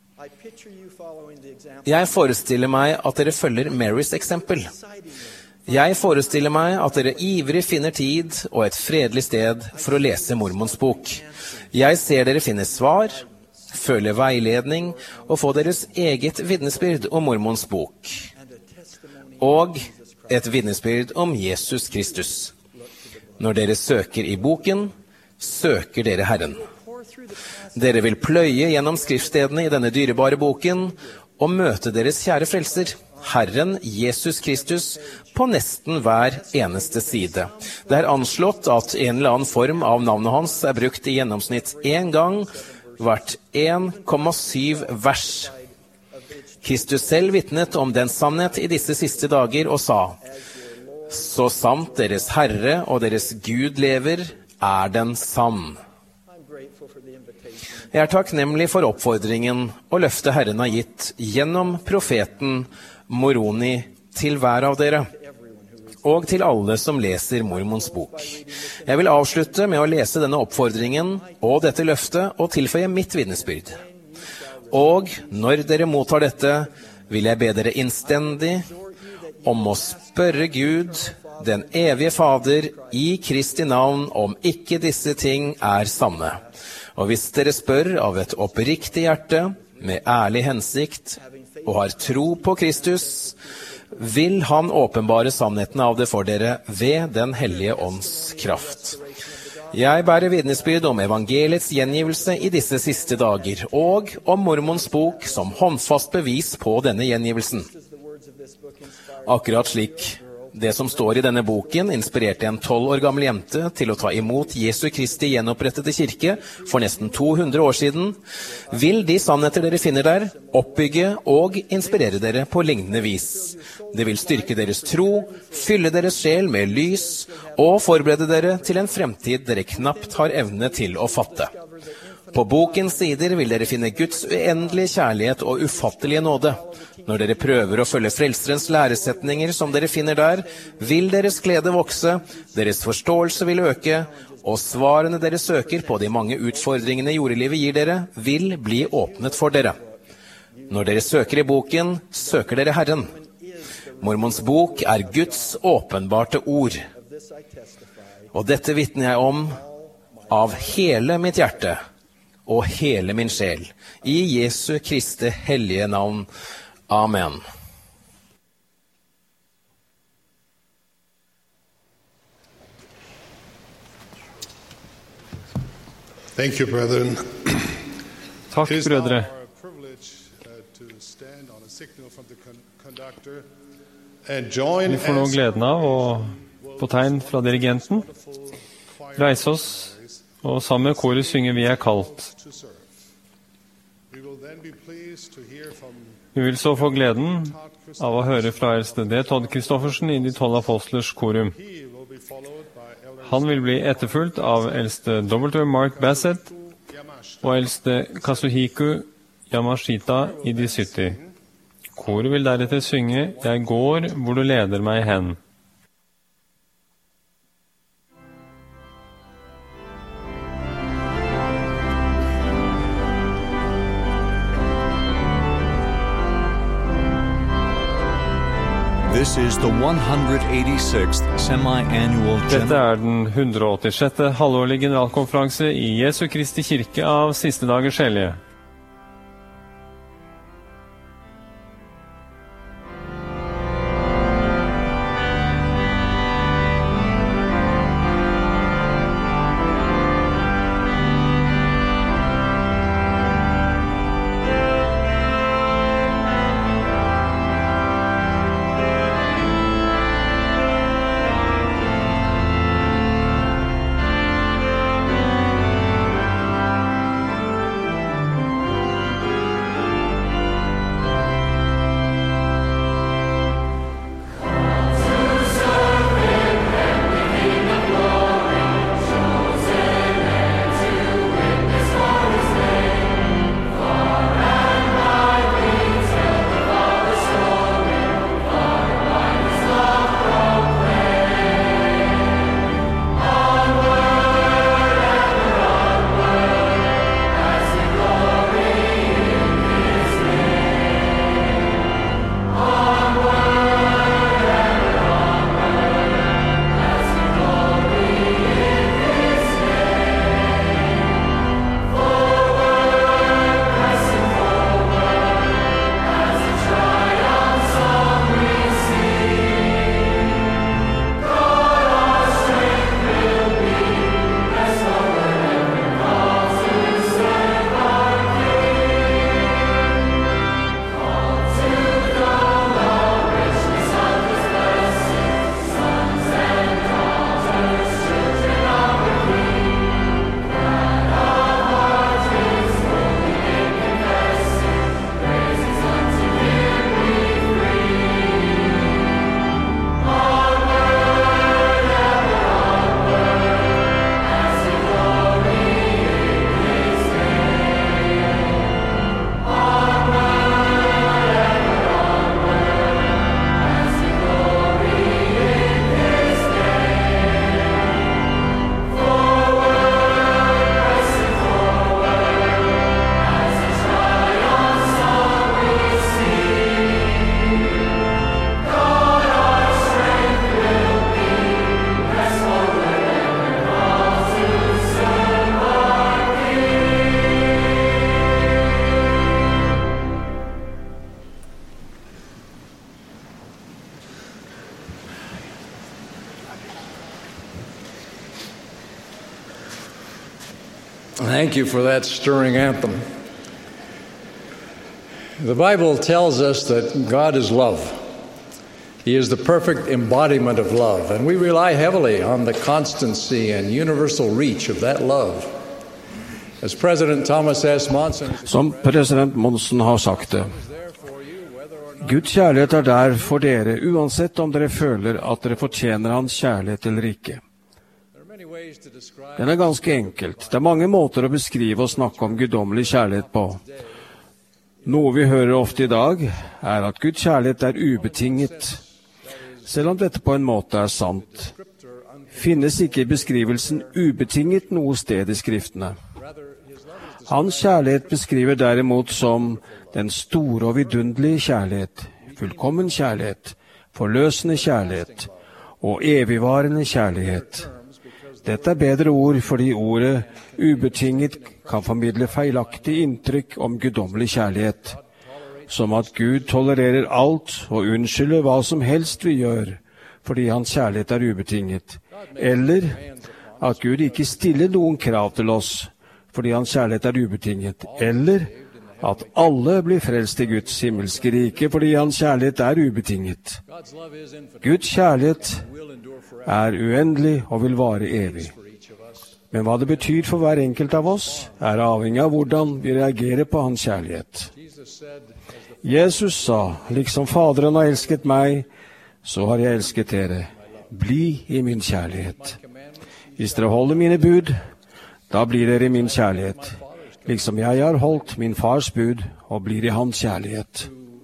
Speaker 7: Jeg forestiller meg at dere følger Marys eksempel. Jeg forestiller meg at dere ivrig finner tid og et fredelig sted for å lese Mormons bok. Jeg ser dere finner svar, føler veiledning og få deres eget vitnesbyrd om Mormons bok. Og et vitnesbyrd om Jesus Kristus. Når dere søker i boken, søker dere Herren. Dere vil pløye gjennom skriftstedene i denne dyrebare boken og møte deres kjære frelser, Herren Jesus Kristus, på nesten hver eneste side. Det er anslått at en eller annen form av navnet hans er brukt i gjennomsnitt 1 gang hvert 1,7 vers. Kristus selv vitnet om den sannhet i disse siste dager og sa: Så sant deres Herre og deres Gud lever, er den sann. Jeg er takknemlig for oppfordringen og løftet Herren har gitt gjennom profeten Moroni til hver av dere, og til alle som leser Mormons bok. Jeg vil avslutte med å lese denne oppfordringen og dette løftet og tilføye mitt vitnesbyrd. Og når dere mottar dette, vil jeg be dere innstendig om å spørre Gud, den evige Fader, i Kristi navn, om ikke disse ting er sanne. Og hvis dere spør av et oppriktig hjerte, med ærlig hensikt, og har tro på Kristus, vil han åpenbare sannheten av det for dere ved den hellige ånds kraft. Jeg bærer vitnesbyrd om evangeliets gjengivelse i disse siste dager, og om Mormons bok som håndfast bevis på denne gjengivelsen. Akkurat slik det som står i denne boken inspirerte en 12 år gammel jente til å ta imot Jesu Kristi gjenopprettede kirke for nesten 200 år siden, vil de sannheter dere finner der oppbygge og inspirere dere på lignende vis. Det vil styrke deres tro, fylle deres sjel med lys og forberede dere til en fremtid dere knapt har evne til å fatte. På bokens sider vil dere finne Guds uendelige kjærlighet og ufattelige nåde. Når dere prøver å følge frelserens læresetninger som dere finner der, vil deres glede vokse, deres forståelse vil øke, og svarene dere søker på de mange utfordringene jordelivet gir dere, vil bli åpnet for dere. Når dere søker i boken, søker dere Herren. Mormons bok er Guds åpenbarte ord. Og dette vitner jeg om av hele mitt hjerte og hele min sjel, i Jesu Kristi hellige navn. Amen.
Speaker 3: Thank you, brethren.
Speaker 2: Takk,
Speaker 3: It is
Speaker 2: brødre.
Speaker 3: our privilege to stand on a signal from the conductor and join
Speaker 2: Vi får nå
Speaker 3: as
Speaker 2: gleden av å, på tegn fra dirigenten, reise oss og sammen med koret synge Vi er kalt.
Speaker 3: to serve. We will then be pleased to hear from
Speaker 2: Vi vil så få gleden av å høre fra eldste D. Todd Kristoffersen i de 12 apostlers korum.
Speaker 3: he will be followed by Elder
Speaker 2: Han vil bli etterfulgt av eldste W. Mark Bassett
Speaker 3: Yamashita.
Speaker 2: og eldste Kazuhiku Yamashita i de 70. Koret vil deretter synge «Jeg går hvor du leder meg hen».
Speaker 1: This is the 186th semi-annual
Speaker 2: Dette den 186. halvårlige generalkonferanse i Jesu Kristi kirke av siste dagers hellige.
Speaker 8: Thank you for that stirring anthem. The Bible tells us that God is love. He is the perfect embodiment of love, and we rely heavily on the constancy and universal reach of that love. As President Thomas S. Monson,
Speaker 9: Som president Monson har sagt det, Guds kjærlighet der for dere, uansett om dere føler at dere fortjener hans kjærlighet eller ikke. Den ganske enkelt. Det mange måter å beskrive og snakke om guddommelig kjærlighet på. Noe vi hører ofte i dag, at Guds kjærlighet ubetinget. Selv om dette på en måte sant, finnes ikke i beskrivelsen ubetinget noe sted i skriftene. Hans kjærlighet beskriver derimot som den store og vidunderlige kjærlighet, fullkommen kjærlighet, forløsende kjærlighet og evigvarende kjærlighet. Dette bedre ord fordi ordet ubetinget kan formidle feilaktig inntrykk om guddommelig kjærlighet, som at Gud tolererer alt og unnskylder hva som helst vi gjør, fordi hans kjærlighet ubetinget, eller at Gud ikke stiller noen krav til oss, fordi hans kjærlighet ubetinget, eller at alle blir frelst i Guds himmelske rike, fordi hans kjærlighet ubetinget. Guds kjærlighet uendelig og vil vare evig. Men hva det betyr for hver enkelt av oss, avhengig av hvordan vi reagerer på hans kjærlighet. Jesus sa, liksom Faderen har elsket meg, så har jeg elsket dere. Bli i min kjærlighet. Hvis dere holder mine bud, da blir dere i min kjærlighet, liksom jeg har holdt min fars bud og blir i hans kjærlighet.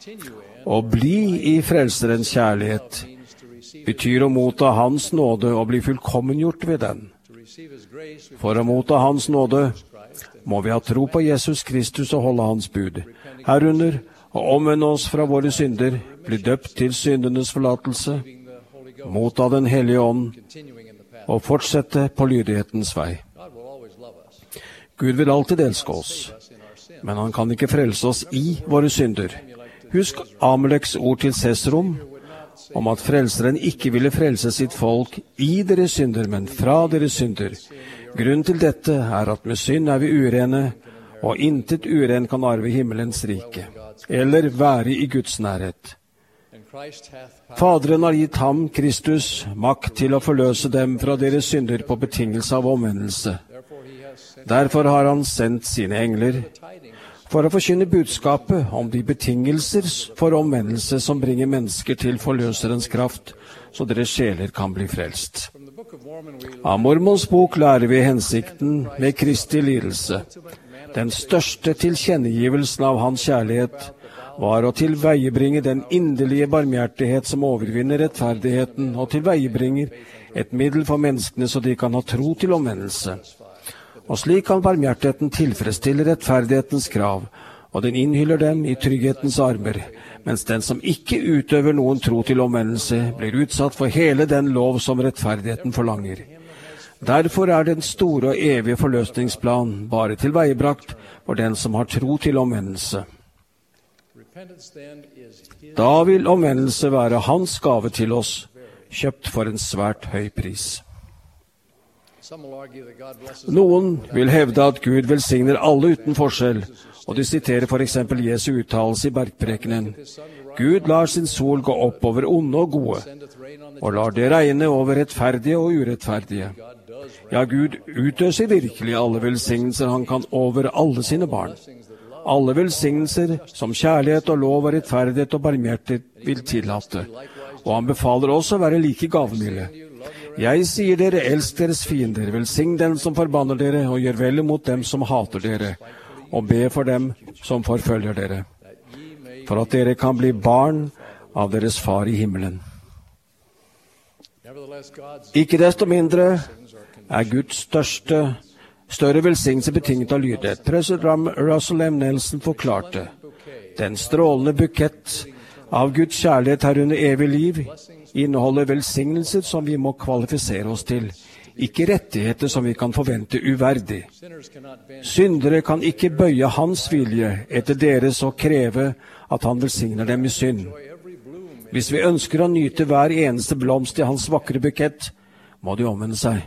Speaker 9: Å bli i Frelserens kjærlighet betyr å motta Hans nåde og bli fullkommengjort ved den. For å motta Hans nåde må vi ha tro på Jesus Kristus og holde Hans bud, herunder å omvende oss fra våre synder, bli døpt til syndenes forlatelse, motta Den hellige ånd og fortsette på lydighetens vei. Gud vil alltid elske oss, men han kan ikke frelse oss i våre synder. Husk Amaleks ord til Sesrom om at frelseren ikke ville frelse sitt folk i deres synder, men fra deres synder. Grunnen til dette er at med synd er vi urene, og intet uren kan arve himmelens rike, eller være i Guds nærhet. Faderen har gitt ham, Kristus, makt til å forløse dem fra deres synder på betingelse av omvendelse. Derfor har han sendt sine engler for å forkynne budskapet om de betingelser for omvendelse som bringer mennesker til forløserens kraft, så deres sjeler kan bli frelst. Av Mormons bok lærer vi hensikten med Kristi lidelse. Den største tilkjennegivelsen av hans kjærlighet var å tilveiebringe den inderlige barmhjertighet som overvinner rettferdigheten, og tilveiebringer et middel for menneskene så de kan ha tro til omvendelse. Og slik kan barmhjertigheten tilfredsstille rettferdighetens krav, og den innhyller dem i trygghetens armer, mens den som ikke utøver noen tro til omvendelse, blir utsatt for hele den lov som rettferdigheten forlanger. Derfor er den store og evige forløsningsplan bare tilveiebrakt for den som har tro til omvendelse. Da vil omvendelse være hans gave til oss, kjøpt for en svært høy pris. Noen vil hevde at Gud velsigner alle uten forskjell, og de siterer for eksempel Jesu uttalelse i bergprekenen. Gud lar sin sol gå opp over onde og gode, og lar det regne over rettferdige og urettferdige. Ja, Gud utøser virkelig alle velsignelser han kan over alle sine barn. Alle velsignelser som kjærlighet og lov og rettferdighet og barmhjertighet vil tillate, og han befaler også å være like gavmilde. Jeg sier dere, elsk deres fiender, velsign dem som forbanner dere, og gjør vel imot dem som hater dere, og be for dem som forfølger dere, for at dere kan bli barn av deres far i himmelen. Ikke desto mindre er Guds større velsignelse betinget av lydighet. President Russell M. Nelson forklarte, den strålende bukett av Guds kjærlighet herunder evig liv inneholder velsignelser som vi må kvalifisere oss til, ikke rettigheter som vi kan forvente uverdig. Syndere kan ikke bøye hans vilje etter deres og kreve at han velsigner dem i synd. Hvis vi ønsker å nyte hver eneste blomst i hans vakre bukett, må de omvende seg.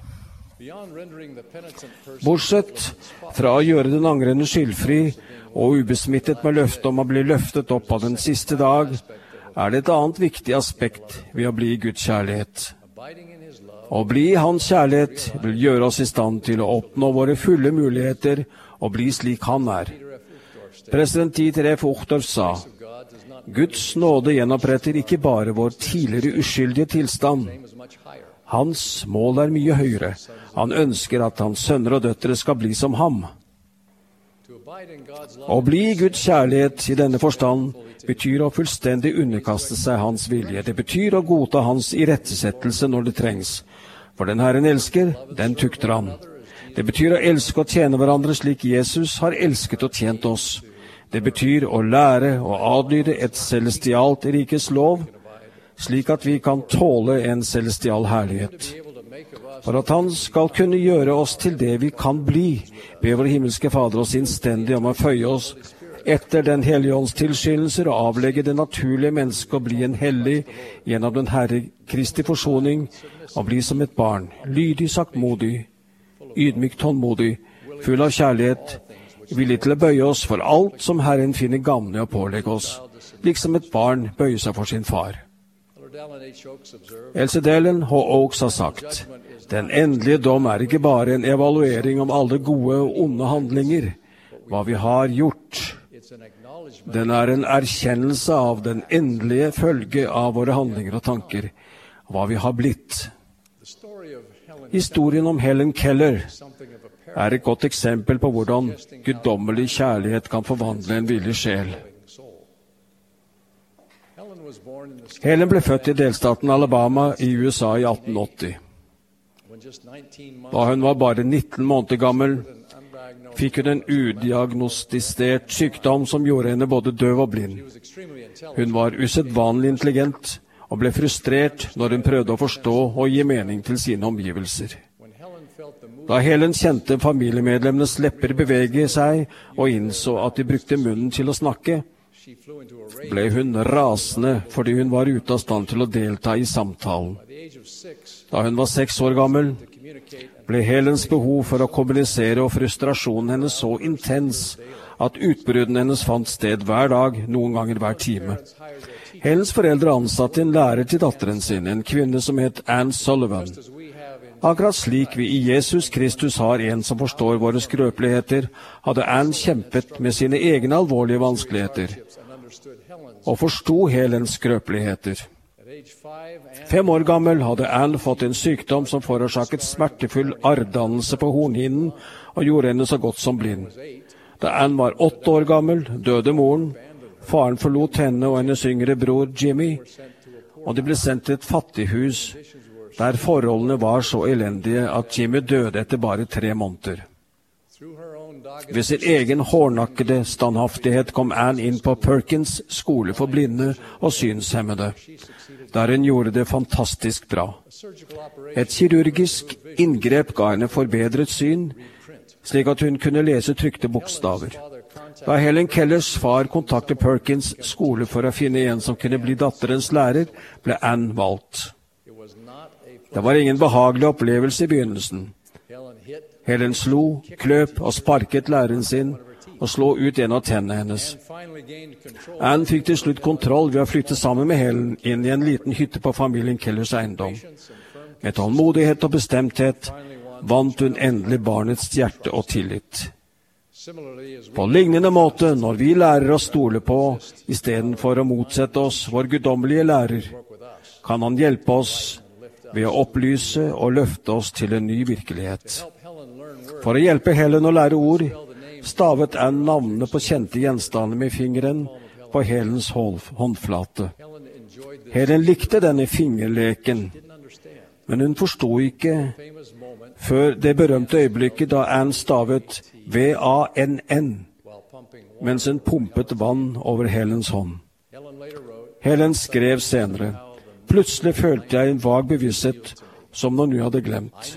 Speaker 9: Bortsett fra å gjøre den angrende skyldfri og ubesmittet med løftet om å bli løftet opp av den siste dag, er det et annet viktig aspekt ved å bli i Guds kjærlighet. Å bli i hans kjærlighet vil gjøre oss i stand til å oppnå våre fulle muligheter og bli slik han er. President Dieter F. Uchtdorf sa, Guds nåde gjenoppretter ikke bare vår tidligere uskyldige tilstand. Hans mål er mye høyere. Han ønsker at hans sønner og døtre skal bli som ham. Å bli i Guds kjærlighet i denne forstand betyr å fullstendig underkaste seg hans vilje. Det betyr å godta hans irettesettelse når det trengs. For den Herren elsker, den tukter han. Det betyr å elske og tjene hverandre slik Jesus har elsket og tjent oss. Det betyr å lære og adlyde et celestialt rikes lov, slik at vi kan tåle en celestial herlighet. For at han skal kunne gjøre oss til det vi kan bli, ber vår himmelske Fader oss innstendig om å føye oss etter den hellige ånds tilskyndelser og avlegge det naturlige mennesket og bli en hellig gjennom den Herre Kristi forsoning og bli som et barn, lydig, saktmodig, ydmykt, tålmodig, full av kjærlighet, villig til å bøye oss for alt som Herren finner gammelig å pålegge oss, liksom et barn bøyer seg for sin far. Else Delen H. Oaks har sagt, den endelige dom er ikke bare en evaluering om alle gode og onde handlinger, hva vi har gjort. Den er en erkjennelse av den endelige følge av våre handlinger og tanker, hva vi har blitt. Historien om Helen Keller er et godt eksempel på hvordan guddommelig kjærlighet kan forvandle en villig sjel. Helen ble født i delstaten Alabama i USA i 1880. Da hun var bare 19 måneder gammel, fikk hun en udiagnostisert sykdom som gjorde henne både døv og blind. Hun var usedvanlig intelligent og ble frustrert når hun prøvde å forstå og gi mening til sine omgivelser. Da Helen kjente familiemedlemmenes lepper bevege seg og innså at de brukte munnen til å snakke, ble hun rasende fordi hun var ute av stand til å delta i samtalen. Da hun var 6 år gammel, ble Helens behov for å kommunisere og frustrasjonen hennes så intens at utbruddene hennes fant sted hver dag, noen ganger hver time. Helens foreldre ansatte en lærer til datteren sin, en kvinne som het Anne Sullivan. Akkurat slik vi i Jesus Kristus har en som forstår våre skrøpeligheter, hadde Anne kjempet med sine egne alvorlige vanskeligheter, og forsto Helens skrøpeligheter. 5 år gammel hadde Anne fått en sykdom som forårsaket smertefull arrdannelse på hornhinnen og gjorde henne så godt som blind. Da Anne var 8 år gammel, døde moren. Faren forlot henne og hennes yngre bror Jimmy, og de ble sendt til et fattighus der forholdene var så elendige at Jimmy døde etter bare 3 måneder. Ved sin egen hårdnakkede standhaftighet kom Anne inn på Perkins skole for blinde og synshemmede, der hun gjorde det fantastisk bra. Et kirurgisk inngrep ga henne forbedret syn, slik at hun kunne lese trykte bokstaver. Da Helen Kellers far kontaktet Perkins skole for å finne en som kunne bli datterens lærer, ble Anne valgt. Det var ingen behagelig opplevelse i begynnelsen. Helen slo, kløp og sparket læreren sin og slå ut en av tennene hennes. Anne fikk til slutt kontroll ved å flytte sammen med Helen inn i en liten hytte på familien Kellers eiendom. Med tålmodighet og bestemthet vant hun endelig barnets hjerte og tillit. På lignende måte, når vi lærer å stole på, i stedet for å motsette oss vår guddommelige lærer, kan han hjelpe oss ved å opplyse og løfte oss til en ny virkelighet. For å hjelpe Helen å lære ord, stavet Anne navnene på kjente gjenstander med fingeren på Helens håndflate. Helen likte denne fingerleken, men hun forstod ikke før det berømte øyeblikket da Anne stavet V-A-N-N, mens hun pumpet vann over Helens hånd. Helen skrev senere: «Plutselig følte jeg en vag bevissthet som noe jeg hadde glemt.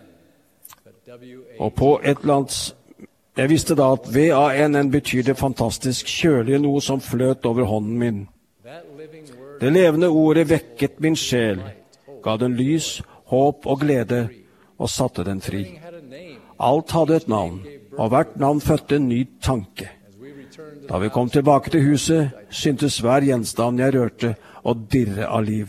Speaker 9: Og på et eller annet jeg visste da at V-A-N-N betydde fantastisk kjølig, noe som fløt over hånden min. Det levende ordet vekket min sjel, ga den lys, håp og glede, og satte den fri. Alt hadde et navn, og hvert navn fødte en ny tanke. Da vi kom tilbake til huset, syntes hver gjenstand jeg rørte å dirre av liv.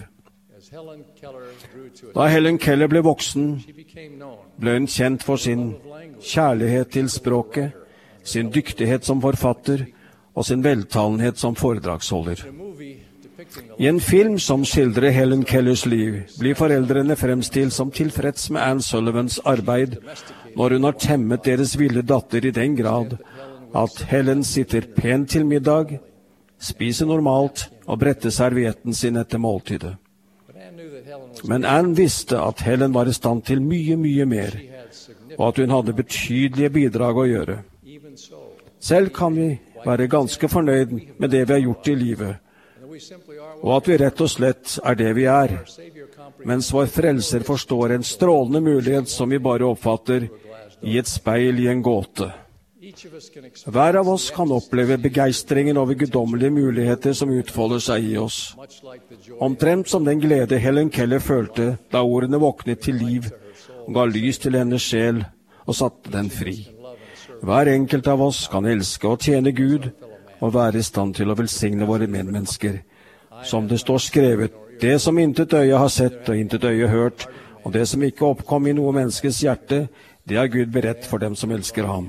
Speaker 9: Da Helen Keller ble voksen, ble hun kjent for sin kjærlighet til språket, sin dyktighet som forfatter og sin veltalenhet som foredragsholder. I en film som skildrer Helen Kellers liv, blir foreldrene fremstilt som tilfreds med Anne Sullivans arbeid når hun har temmet deres ville datter i den grad at Helen sitter pent til middag, spiser normalt og bretter servietten sin etter måltidet. Men Anne visste at Helen var i stand til mye, mye mer, og at hun hadde betydelige bidrag å gjøre. Selv kan vi være ganske fornøyd med det vi har gjort i livet, og at vi rett og slett er det vi er, mens vår frelser forstår en strålende mulighet som vi bare oppfatter i et speil i en gåte. Hver av oss kan oppleve begeistringen over guddommelige muligheter som utfolder seg i oss. Omtrent som den glede Helen Keller følte da ordene våknet til liv og ga lys til hennes sjel og satte den fri. Hver enkelt av oss kan elske og tjene Gud og være i stand til å velsigne våre medmennesker. Som det står skrevet, det som intet øye har sett og intet øye hørt, og det som ikke oppkom i noe menneskes hjerte, det har Gud beredt for dem som elsker ham.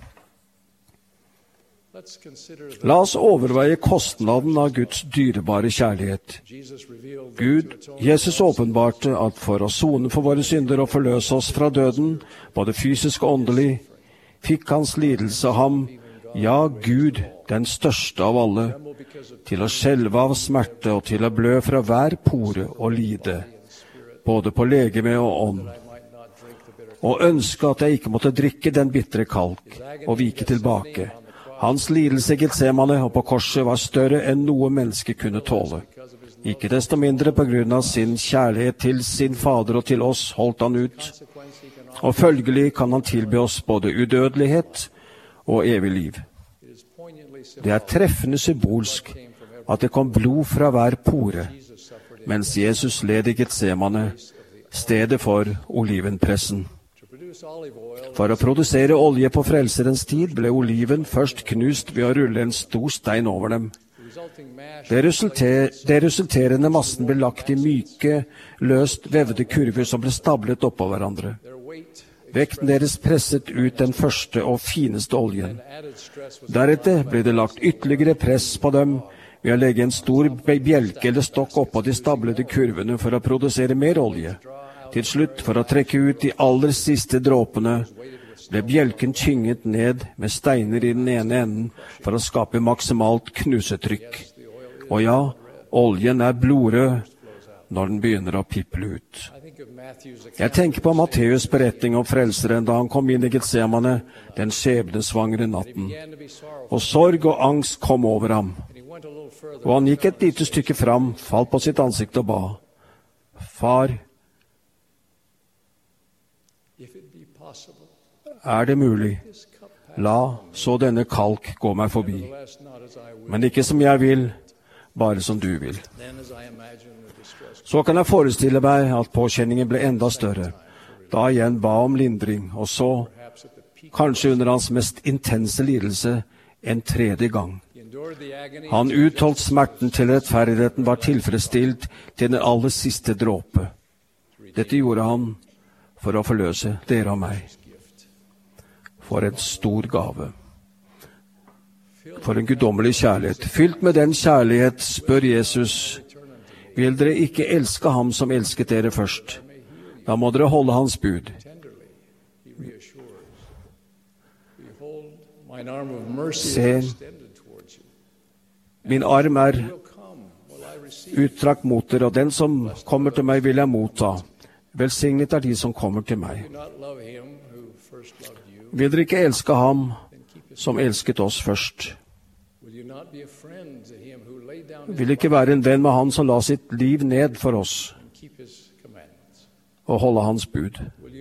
Speaker 9: La oss overveie kostnaden av Guds dyrebare kjærlighet. Jesus åpenbarte at for å sone for våre synder og forløse oss fra døden, både fysisk og åndelig, fikk hans lidelse ham ja, Gud, den største av alle, til å skjelve av smerte og til å blø fra hver pore og lide, både på legeme og ånd, og ønske at jeg ikke måtte drikke den bitre kalk og vike tilbake. Hans lidelse i Getsemane og på korset var større enn noe menneske kunne tåle. Ikke desto mindre på grunn av sin kjærlighet til sin fader og til oss holdt han ut, og følgelig kan han tilby oss både udødelighet og evig liv. Det er treffende symbolsk at det kom blod fra hver pore, mens Jesus led i Getsemane, stedet for olivenpressen. For å produsere olje på frelserens tid ble oliven først knust ved å rulle en stor stein over dem. Det resulterende massen ble lagt i myke, løst vevde kurver som ble stablet oppå hverandre. Vekten deres presset ut den første og fineste oljen. Deretter ble det lagt ytterligere press på dem ved å legge en stor bjelke eller stokk oppå de stablede kurvene for å produsere mer olje. Til slutt, for å trekke ut de aller siste dråpene, ble bjelken tynget ned med steiner i den ene enden for å skape maksimalt knusetrykk. Og ja, oljen er blodrød når den begynner å piple ut. Jeg tenker på Matteus' beretning om frelseren da han kom inn i Getsemane den skjebnesvangre natten. Og sorg og angst kom over ham. Og han gikk et lite stykke fram, falt på sitt ansikt og ba. Far, er det mulig? La så denne kalk gå meg forbi. Men ikke som jeg vil, bare som du vil. Så kan jeg forestille meg at påkjenningen ble enda større. Da igjen ba om lindring, og så, kanskje under hans mest intense lidelse, en tredje gang. Han utholdt smerten til rettferdigheten var tilfredsstilt til den aller siste dråpe. Dette gjorde han for å forløse dere og meg. For en stor gave. For en guddommelig kjærlighet. Fylt med den kjærlighet, spør Jesus, vil dere ikke elske ham som elsket dere først? Da må dere holde hans bud. Se, min arm er utstrakt mot dere, og den som kommer til meg vil jeg motta. Velsignet er de som kommer til meg. Vil dere ikke elske ham som elsket oss først? Vil ikke være en venn med han som la sitt liv ned for oss og holde hans bud?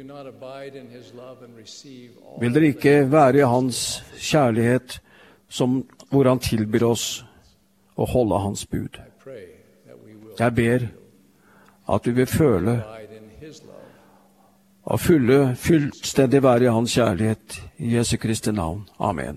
Speaker 9: Vil dere ikke være i hans kjærlighet hvor han tilbyr oss å holde hans bud? Jeg ber at vi vil føle og fullstendig være i hans kjærlighet i Jesu Kristi navn. Amen.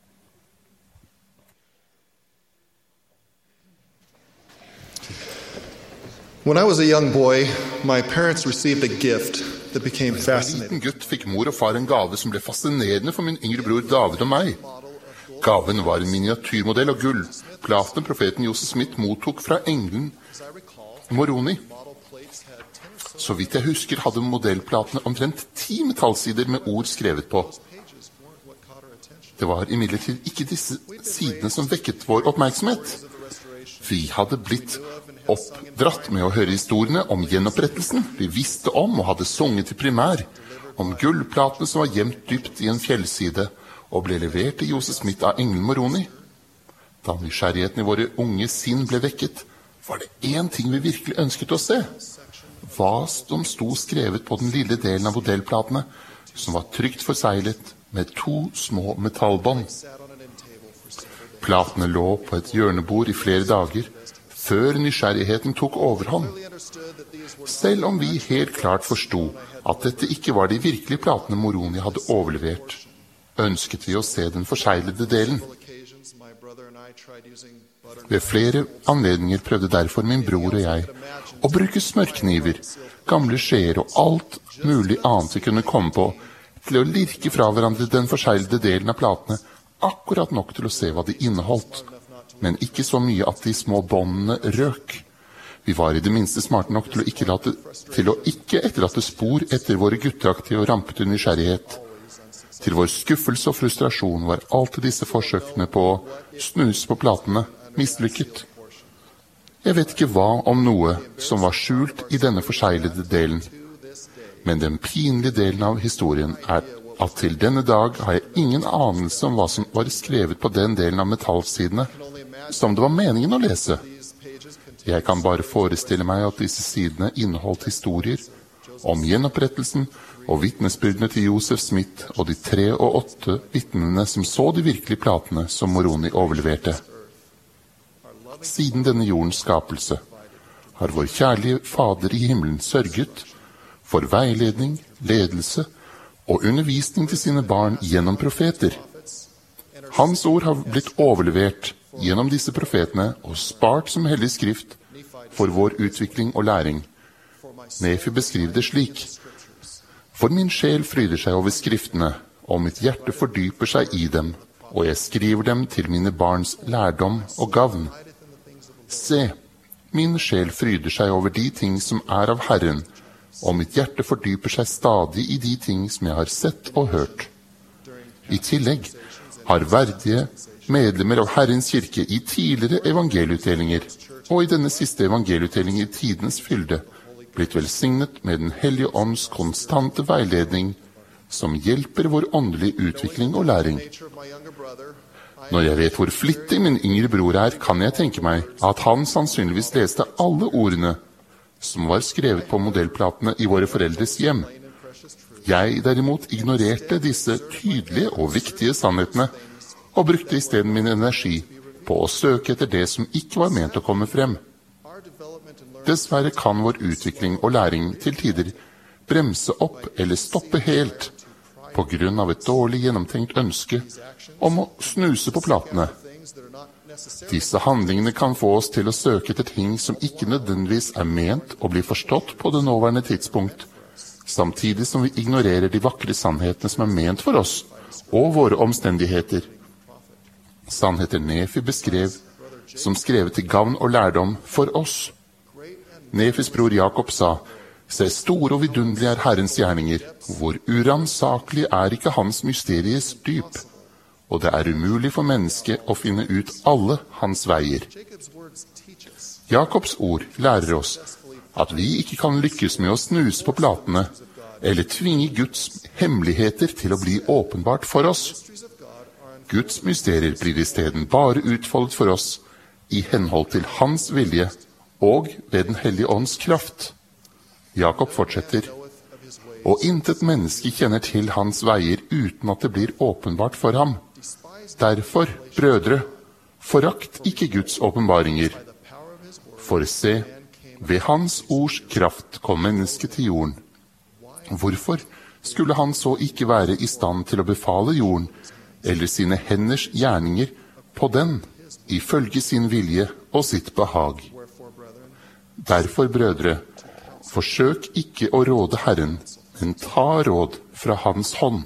Speaker 10: When I was a young boy, my parents received a gift that became
Speaker 5: Da jeg var en
Speaker 10: fascinating.
Speaker 5: liten gutt, fikk mor og far en gave som ble fascinerende for min yngre bror David og meg. Gaven var en miniatyrmodell av gull. Platene profeten Joseph Smith mottok fra engelen Moroni. Så vidt jeg husker, hadde modellplatene omtrent 10 metallsider med ord skrevet på. Det var imidlertid ikke disse sidene som vekket vår oppmerksomhet. Vi hadde blitt oppdratt med å høre historiene om gjenopprettelsen vi visste om og hadde sunget til primær, om gullplatene som var gjemt dypt i en fjellside og ble levert til Joseph Smith av engelen Moroni. Da nysgjerrigheten i våre unge sinn ble vekket, var det én ting vi virkelig ønsket å se. Hva som sto skrevet på den lille delen av modellplatene, som var trygt forseglet med 2 små metallbånd. Platene lå på et hjørnebord i flere dager, før nysgjerrigheten tok overhånd. Selv om vi helt klart forsto at dette ikke var de virkelige platene Moroni hadde overlevert, ønsket vi å se den forseglede delen. Ved flere anledninger prøvde derfor min bror og jeg å bruke smørkniver, gamle skjeer og alt mulig annet vi kunne komme på, til å lirke fra hverandre den forseglede delen av platene, akkurat nok til å se hva de inneholdt, men ikke så mye at de små båndene røk. Vi var i det minste smarte nok til å ikke etterlate spor etter våre gutteaktige og rampete nysgjerrighet. Til vår skuffelse og frustrasjon var alltid disse forsøkene på å snuse på platene mislykket. Jeg vet ikke hva om noe som var skjult i denne forseglede delen, men den pinlige delen av historien er at til denne dag har jeg ingen anelse om hva som var skrevet på den delen av metallsidene som det var meningen å lese. Jeg kan bare forestille meg at disse sidene inneholdt historier om gjenopprettelsen og vitnesbyrdene til Joseph Smith og de 3 og 8 vitnene som så de virkelige platene som Moroni overleverte. Siden denne jordens skapelse har vår kjærlige Fader i himmelen sørget for veiledning, ledelse og undervisning til sine barn gjennom profeter. Hans ord har blitt overlevert gjennom disse profetene og spart som hellig skrift for vår utvikling og læring. Nefi beskriver det slik: For min sjel fryder seg over skriftene, og mitt hjerte fordyper seg i dem, og jeg skriver dem til mine barns lærdom og gavn. Se, min sjel fryder seg over de ting som er av Herren, og mitt hjerte fordyper seg stadig i de ting som jeg har sett og hørt. I tillegg har verdige medlemmer av Herrens kirke i tidligere evangelieutdelinger, og i denne siste evangelieutdeling i tidens fylde, blitt velsignet med den hellige ånds konstante veiledning, som hjelper vår åndelige utvikling og læring. Når jeg vet hvor flittig min yngre bror er, kan jeg tenke meg at han sannsynligvis leste alle ordene som var skrevet på modellplatene i våre foreldres hjem. Jeg derimot ignorerte disse tydelige og viktige sannhetene, og brukte i stedet min energi på å søke etter det som ikke var ment å komme frem. Dessverre kan vår utvikling og læring til tider bremse opp eller stoppe helt på grunn av et dårlig gjennomtenkt ønske om å snuse på platene. Disse handlingene kan få oss til å søke etter ting som ikke nødvendigvis er ment å bli forstått på det nåværende tidspunkt, samtidig som vi ignorerer de vakre sannhetene som er ment for oss og våre omstendigheter. Sannheter Nefi beskrev som skrevet til gavn og lærdom for oss. Nefis bror Jakob sa: Se, store og vidunderlige er Herrens gjerninger, hvor uransakelig er ikke hans mysteries dyp, og det er umulig for mennesket å finne ut alle hans veier. Jakobs ord lærer oss at vi ikke kan lykkes med å snuse på platene, eller tvinge Guds hemmeligheter til å bli åpenbart for oss. Guds mysterier blir i stedet bare utfoldet for oss i henhold til hans vilje og ved den hellige ånds kraft. Jakob fortsetter: Og intet menneske kjenner til hans veier uten at det blir åpenbart for ham. Derfor, brødre, forakt ikke Guds åpenbaringer. For se, ved hans ords kraft kom mennesket til jorden. Hvorfor skulle han så ikke være i stand til å befale jorden, eller sine henders gjerninger på den, ifølge sin vilje og sitt behag? Derfor, brødre, forsøk ikke å råde Herren, men ta råd fra hans hånd.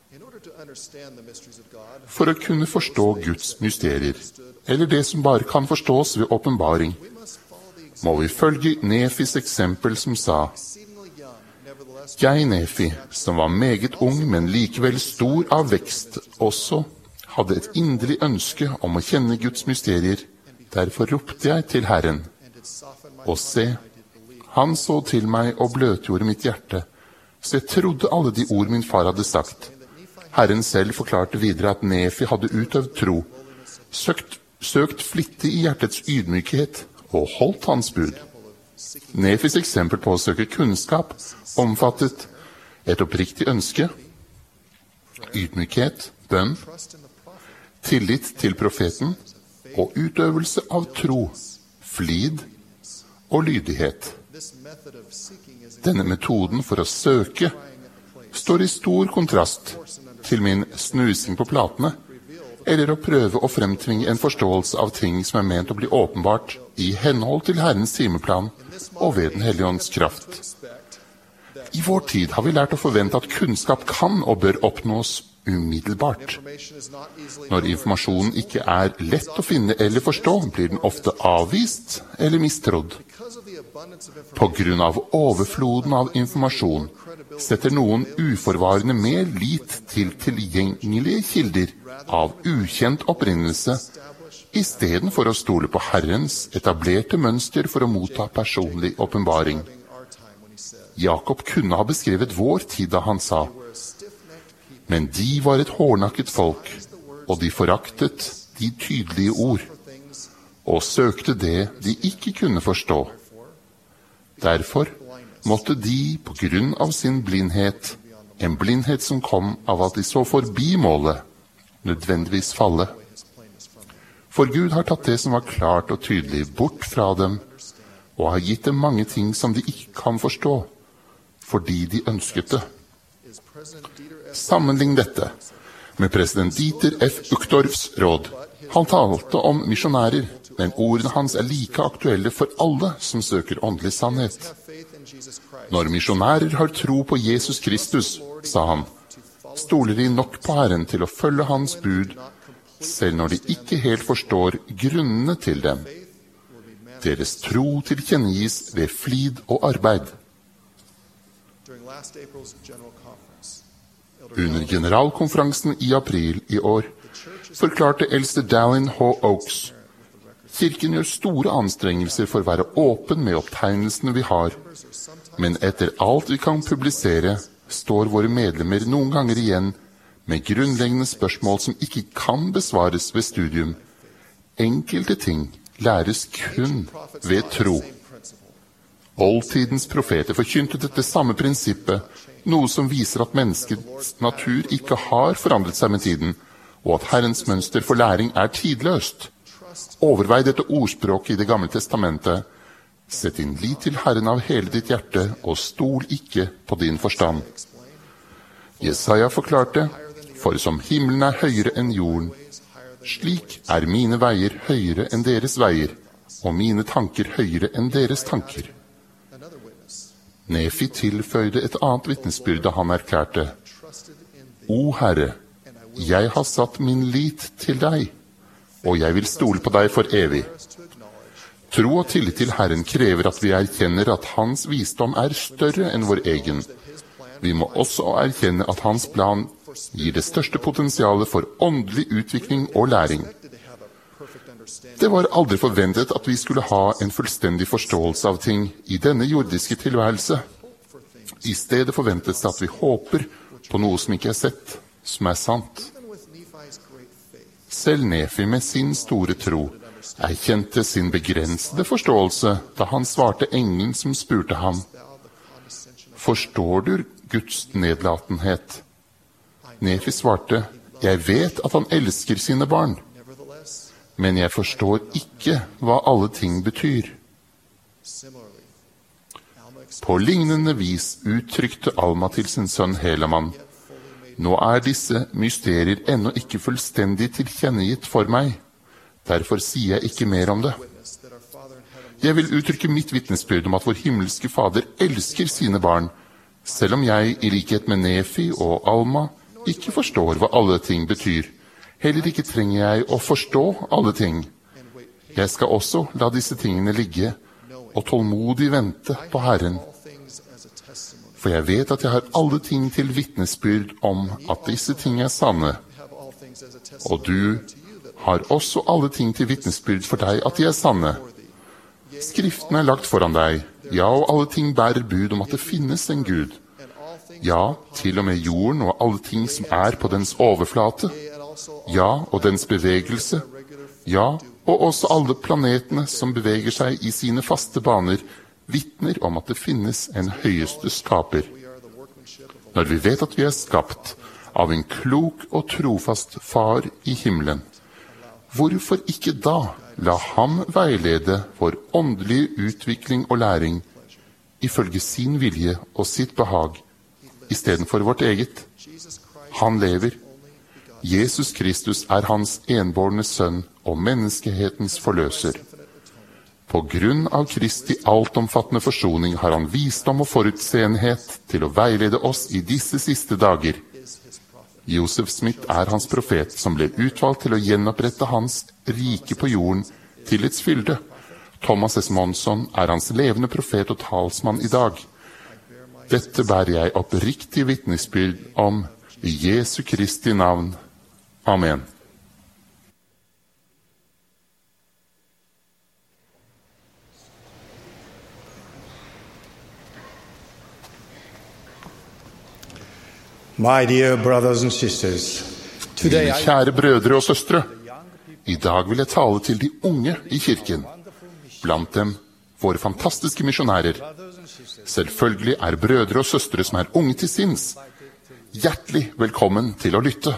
Speaker 5: For å kunne forstå Guds mysterier, eller det som bare kan forstås ved åpenbaring, må vi følge Nefis eksempel som sa: Jeg, Nefi, som var meget ung, men likevel stor av vekst, også hadde et inderlig ønske om å kjenne Guds mysterier. Derfor ropte jeg til Herren. Og se, han så til meg og bløtgjorde mitt hjerte, så jeg trodde alle de ord min far hadde sagt. Herren selv forklarte videre at Nefi hadde utøvd tro, søkt flittig i hjertets ydmykhet og holdt hans bud. Nefis eksempel på å søke kunnskap omfattet et oppriktig ønske, ydmykhet, bønn, tillit til profeten og utøvelse av tro, flid og lydighet. Denne metoden for å søke står i stor kontrast til min snusing på platene, eller å prøve å fremtvinge en forståelse av ting som er ment å bli åpenbart i henhold til Herrens timeplan og ved den hellige ånds kraft. I vår tid har vi lært å forvente at kunnskap kan og bør oppnås umiddelbart. Når informasjonen ikke er lett å finne eller forstå, blir den ofte avvist eller mistrodd. På grunn av overfloden av informasjon setter noen uforvarende mer lit til tilgjengelige kilder av ukjent opprinnelse, I stedet for å stole på Herrens etablerte mønster for å motta personlig åpenbaring. Jakob kunne ha beskrevet vår tid da han sa, men de var et hårdnakket folk, og de foraktet de tydelige ord, og søkte det de ikke kunne forstå. Derfor måtte de på grunn av sin blindhet, en blindhet som kom av at de så forbi målet, nødvendigvis falle. For Gud har tatt det som var klart og tydelig bort fra dem, og har gitt dem mange ting som de ikke kan forstå, fordi de ønsket det. Sammenlign dette med president Dieter F. Uchtdorfs råd. Han talte om misjonærer, men ordene hans like aktuelle for alle som søker åndelig sannhet. Når misjonærer har tro på Jesus Kristus, sa han, stoler de nok på Herren til å følge hans bud, selv når de ikke helt forstår grunnene til dem. Deres tro tilkjennegis ved flid og arbeid. Under generalkonferansen I april I år forklarte eldste Dallin H. Oaks, Kirken gjør store anstrengelser for å være åpen med opptegnelsene vi har, men etter alt vi kan publisere, står våre medlemmer noen ganger igjen med grunnleggende spørsmål som ikke kan besvares ved studium. Enkelte ting læres kun ved tro. Oldtidens profeter forkynte dette samme prinsippet, noe som viser at menneskets natur ikke har forandret seg med tiden, og at Herrens mønster for læring tidløst. Overvei dette ordspråket I Det gamle testamentet. Sett din lit til Herren av hele ditt hjerte, og stol ikke på din forstand. Jesaja forklarte, for som himmelen høyere enn jorden, slik mine veier høyere enn deres veier, og mine tanker høyere enn deres tanker. Nefi tilføyde et annet vitnesbyrd da han erklærte, O Herre, jeg har satt min lit til deg, og jeg vil stole på deg for evig. Tro og tillit til Herren krever at vi erkjenner at hans visdom større enn vår egen. Vi må også erkjenne at hans plan gir det største potensialet for åndelig utvikling og læring. Det var aldri forventet at vi skulle ha en fullstendig forståelse av ting I denne jordiske tilværelse. I stedet forventes det at vi håper på noe som ikke sett, som sant. Selv Nefi med sin store tro erkjente sin begrensede forståelse da han svarte engelen som spurte ham, Forstår du Guds nedlatenhet? Nefi svarte, jeg vet at han elsker sine barn, men jeg forstår ikke hva alle ting betyr. På lignende vis uttrykte Alma til sin sønn Helaman, nå disse mysterier ennå ikke fullstendig tilkjennegitt for meg, derfor sier jeg ikke mer om det. Jeg vil uttrykke mitt vitnesbyrd om at vår himmelske Fader elsker sine barn, selv om jeg, I likhet med Nefi og Alma, ikke forstår hva alle ting betyr. Heller ikke trenger jeg å forstå alle ting. Jeg skal også la disse tingene ligge, og tålmodig vente på Herren. For jeg vet at jeg har alle ting til vitnesbyrd om at disse ting sanne. Og du har også alle ting til vitnesbyrd for deg at de sanne. Skriften lagt foran deg, ja, og alle ting bærer bud om at det finnes en Gud. Ja, til og med jorden og alle ting som på dens overflate. Ja, og dens bevegelse. Ja, og også alle planetene som beveger seg I sine faste baner, vittner om at det finnes en høyeste skaper. Når vi vet at vi skapt av en klok og trofast far I himmelen, hvorfor ikke da la ham veilede vår åndelige utvikling og læring ifølge sin vilje og sitt behag, I stedet for vårt eget? Han lever. Jesus Kristus hans enbårne sønn og menneskehetens forløser. På grunn av Kristi altomfattende forsoning har han visdom og forutseenhet til å veilede oss I disse siste dager. Joseph Smith hans profet som ble utvalgt til å gjenopprette hans rike på jorden til its fylde. Thomas S. Monson er hans levende profet og talsmann i dag. Dette bærer jeg oppriktig vitnesbyrd om i Jesu Kristi navn. Amen.
Speaker 11: My dear brothers and sisters,
Speaker 5: Mine kjære brødre og søstre, i dag vil jeg tale til de unge i kirken. Blant dem våre fantastiske misjonærer. Selvfølgelig er brødre og søstre som er unge til sinns. Hjertelig velkommen til å lytte.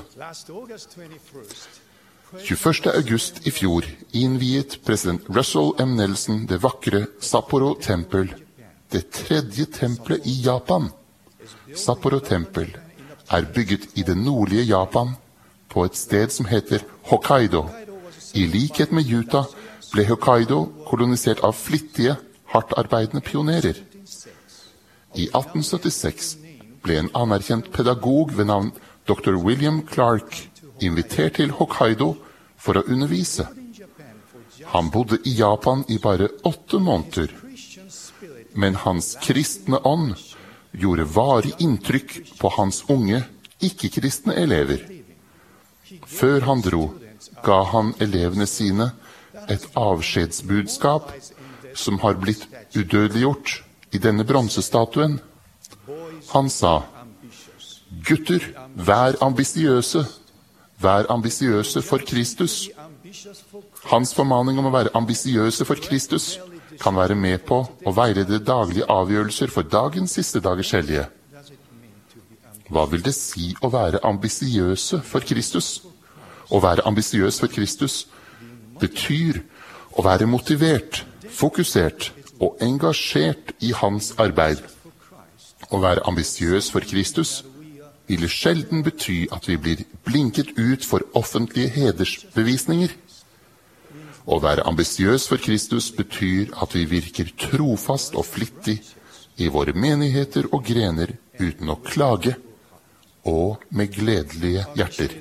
Speaker 5: 21. august i fjor innviet president Russell M. Nelson det vakre Sapporo-tempel, det tredje tempelet i Japan. Sapporo-tempel er bygget i det nordlige Japan, på et sted som heter Hokkaido. I likhet med Utah ble Hokkaido kolonisert av flittige, hardtarbeidende pionerer. I 1876 ble en anerkjent pedagog ved navn Dr. William Clark invitert til Hokkaido for å undervise. Han bodde i Japan i bare 8 måneder, men hans kristne ånd gjorde varig inntrykk på hans unge, ikke-kristne elever. Før han dro, ga han elevene sine et avskjedsbudskap som har blitt udødeliggjort i denne bronsestatuen. Han sa, «Gutter, vær ambisiøse for Kristus.» Hans formaning om å være ambisiøse for Kristus kan være med på å veilede daglige avgjørelser for dagens siste dagers hellige. Hva vil det si å være ambisiøse for Kristus? Å være ambisiøs for Kristus betyr å være motivert, fokusert og engasjert i hans arbeid. Å være ambisiøs for Kristus vil sjelden bety at vi blir blinket ut for offentlige hedersbevisninger. Å være ambisiøs for Kristus betyr at vi virker trofast og flittig i våre menigheter og grener uten å klage, og med gledelige hjerter.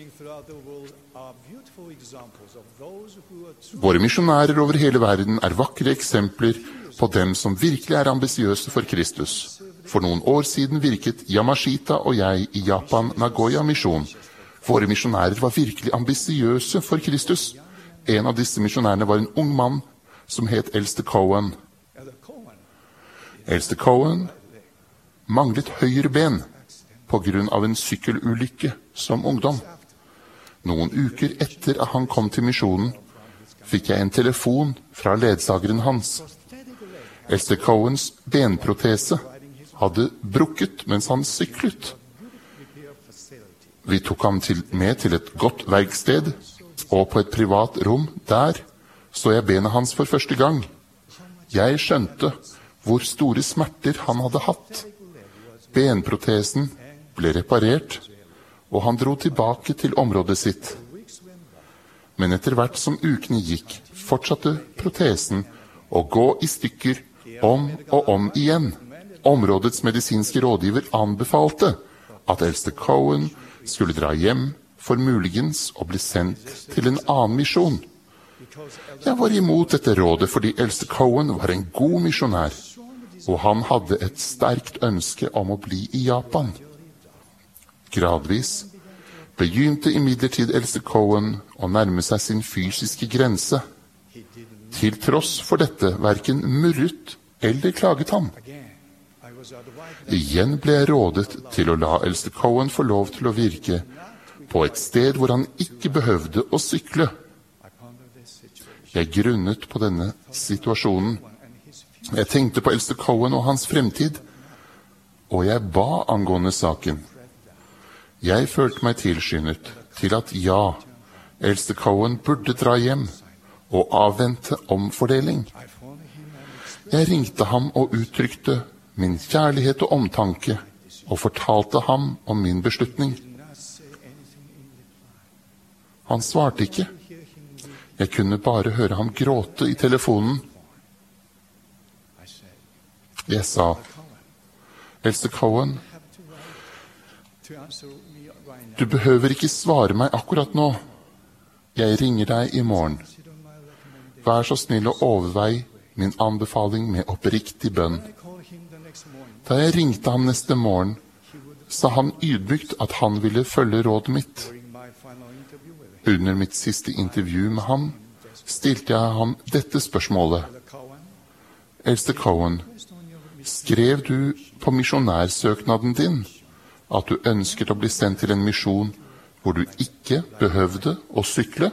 Speaker 5: Våre misjonærer over hele verden er vakre eksempler på dem som virkelig er ambisiøse for Kristus. For noen år siden virket Yamashita og jeg i Japan Nagoya-misjon. Våre misjonærer var virkelig ambisiøse for Kristus. En av disse misjonærene var en ung mann som het Elster Cohen. Elster Cohen manglet høyre ben på grunn av en sykkelulykke som ungdom. Noen uker etter at han kom til misjonen, fikk jeg en telefon fra ledsageren hans. Elster Cohens benprotese hadde brukket mens han syklet. Vi tok ham med til et godt verksted, og på et privat rom der så jeg benet hans for første gang. Jeg skjønte hvor store smerter han hadde hatt. Benprotesen ble reparert, og han dro tilbake til området sitt. Men etter hvert som ukene gikk, fortsatte protesen å gå i stykker om og om igjen. Områdets medisinske rådgiver anbefalte at Elster Cohen skulle dra hjem for muligens å bli sendt til en annen misjon. Jeg var imot dette rådet fordi Elster Cohen var en god misjonær, og han hadde et sterkt ønske om å bli i Japan. Gradvis begynte imidlertid Elster Cohen å nærme seg sin fysiske grense. Til tross for dette hverken murret eller klaget han. Igjen ble jeg rådet til å la Elster Cohen få lov til å virke på et sted hvor han ikke behøvde å sykle. Jeg grunnet på denne situasjonen. Jeg tenkte på Elster Cohen og hans fremtid, og jeg ba angående saken. Jeg følte meg tilskyndet til at ja, Elster Cohen burde dra hjem og avvente omfordeling. Jeg ringte ham og uttrykte min kjærlighet og omtanke, og fortalte ham om min beslutning. Han svarte ikke. Jeg kunne bare høre ham gråte i telefonen. Jeg sa, Elster Cohen, du behøver ikke svare meg akkurat nå. Jeg ringer deg i morgen. vær så snill å overvei min anbefaling med oppriktig bønn. Da jeg ringte ham neste morgen, sa han ydmykt at han ville følge rådet mitt. Under mitt siste intervju med ham stilte jeg ham dette spørsmålet. Eldste Cohen, skrev du på misjonærsøknaden din at du ønsket å bli sendt til en misjon hvor du ikke behøvde å sykle?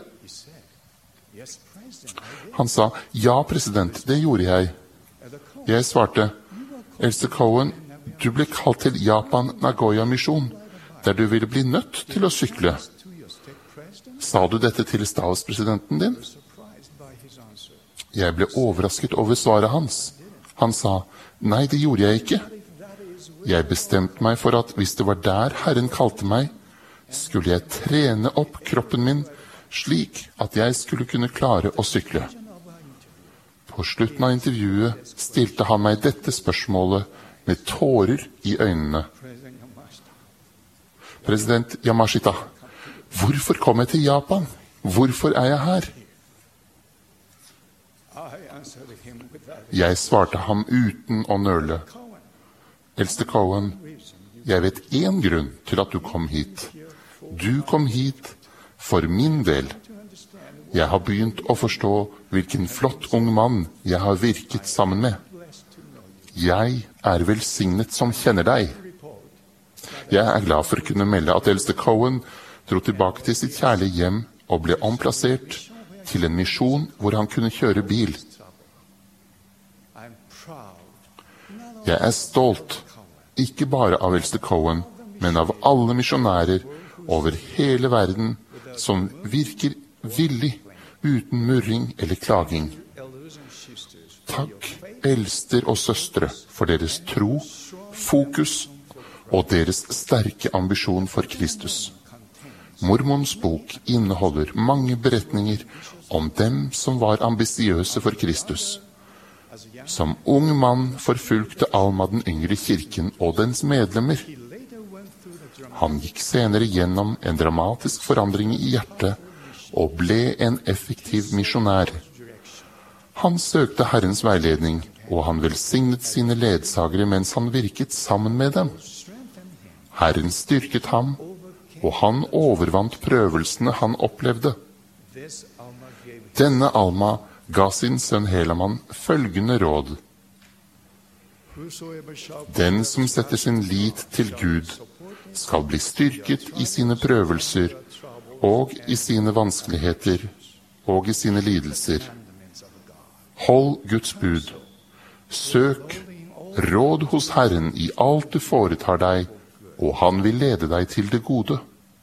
Speaker 5: Han sa, ja, president, det gjorde jeg. Jeg svarte, Eldste Cohen, du ble kalt til Japan Nagoya-misjon, der du ville bli nødt til å sykle. Sa du dette til statspresidenten din? Jeg ble overrasket over svaret hans. Han sa, nei, det gjorde jeg ikke. Jeg bestemte meg for at hvis det var der Herren kalte meg, skulle jeg trene opp kroppen min slik at jeg skulle kunne klare å sykle. På slutten av intervjuet stilte han meg dette spørsmålet med tårer i øynene. President Yamashita, hvorfor kom jeg til Japan? Hvorfor er jeg her? Jeg svarte ham uten å nøle. Eldste Cohen, jeg vet én grunn til at du kom hit. Du kom hit for min del. Jeg har begynt å forstå hvilken flott ung mann jeg har virket sammen med. Jeg er velsignet som kjenner deg. Jeg er glad for å kunne melde at eldste Cohen dro tilbake til sitt kjærlige hjem og ble omplassert til en misjon hvor han kunne kjøre bil. Jeg er stolt, ikke bare av eldste Cohen, men av alle misjonærer over hele verden som virker villig, uten murring eller klaging. Takk, eldster og søstre, for deres tro, fokus og deres sterke ambisjon for Kristus. Mormons bok inneholder mange beretninger om dem som var ambisiøse for Kristus. Som ung mann forfulgte Alma den yngre kirken og dens medlemmer. Han gikk senere gjennom en dramatisk forandring i hjertet og ble en effektiv misjonær. Han søkte Herrens veiledning, og han velsignet sine ledsagere mens han virket sammen med dem. Herren styrket ham, og han overvant prøvelsene han opplevde. Denne Alma ga sin sønn Helaman følgende råd. Den som setter sin lit til Gud, skal bli styrket i sine prøvelser, og i sine vanskeligheter, og i sine lidelser. Hold Guds bud. Søk råd hos Herren i alt du foretar deg, og han vil lede deg til det gode.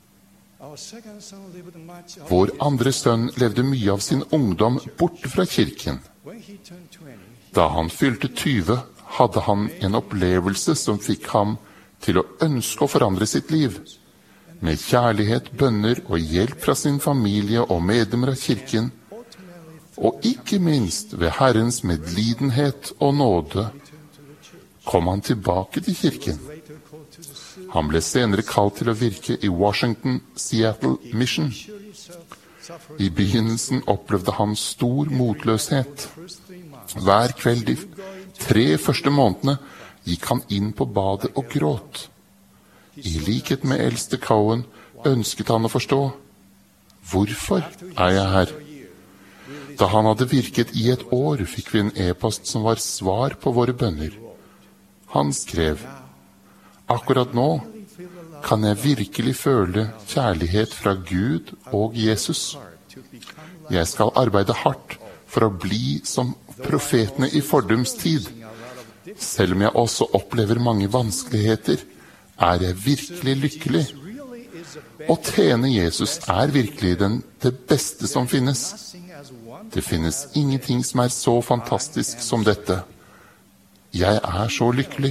Speaker 5: Vår andre sønn levde mye av sin ungdom borte fra kirken. Da han fylte 20, hadde han en opplevelse som fikk ham til å ønske å forandre sitt liv. Med kjærlighet, bønner og hjelp fra sin familie og medlemmer av kirken, og ikke minst ved Herrens medlidenhet og nåde, kom han tilbake til kirken. Han ble senere kalt til å virke i Washington Seattle Mission. I begynnelsen opplevde han stor motløshet. Hver kveld de 3 første månedene gikk han inn på badet og gråt. I likhet med eldste Cohen ønsket han å forstå. Hvorfor er jeg her? Da han hadde virket i et år, fikk vi en e-post som var svar på våre bønner. Han skrev, akkurat nå kan jeg virkelig føle kjærlighet fra Gud og Jesus. Jeg skal arbeide hardt for å bli som profetene i fordums tid. Selv om jeg også opplever mange vanskeligheter, er jeg virkelig lykkelig. Å tjene Jesus er virkelig det beste som finnes. Det finnes ingenting som er så fantastisk som dette. Jeg er så lykkelig.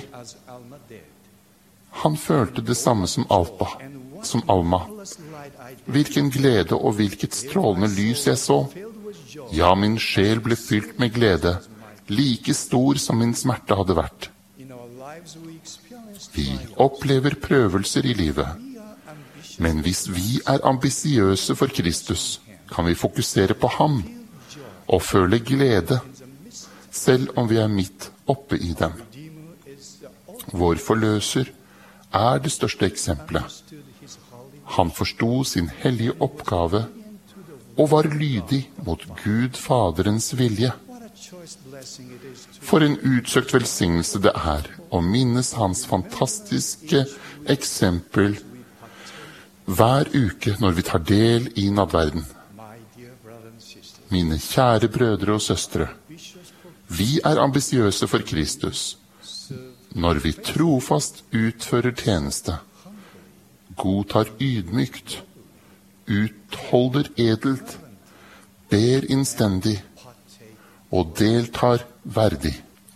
Speaker 5: Han følte det samme som Alma. Hvilken glede og hvilket strålende lys jeg så. Ja, min sjel ble fylt med glede, like stor som min smerte hadde vært. Vi opplever prøvelser i livet. Men hvis vi er ambisiøse for Kristus, kan vi fokusere på ham. og føle glede, selv om vi er midt oppe i dem. Vår forløser er det største eksempelet. Han forsto sin hellige oppgave og var lydig mot Gud Faderens vilje. For en utsøkt velsignelse det er å minnes hans fantastiske eksempel hver uke når vi tar del i nadverden. Mine kjære brødre og søstre, vi er ambisiøse for Kristus. Når vi trofast utfører tjeneste, godtar ydmykt, utholder edelt, ber innstendig og deltar verdig.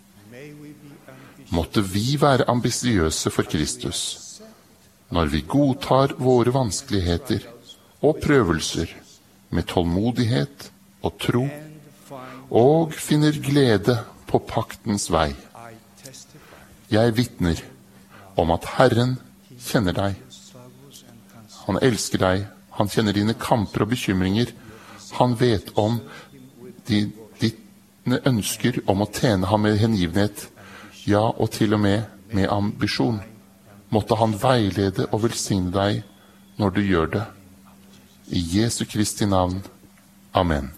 Speaker 5: Måtte vi være ambisiøse for Kristus, når vi godtar våre vanskeligheter og prøvelser med tålmodighet og tro, og finner glede på paktens vei. Jeg vitner om at Herren kjenner deg. Han elsker deg, han kjenner dine kamper og bekymringer. Han vet om dine ønsker om å tjene ham med hengivenhet, ja, og til og med ambisjon. Måtte han veilede og velsigne deg når du gjør det. I Jesu Kristi navn. Amen.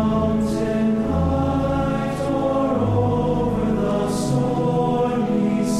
Speaker 12: Stormy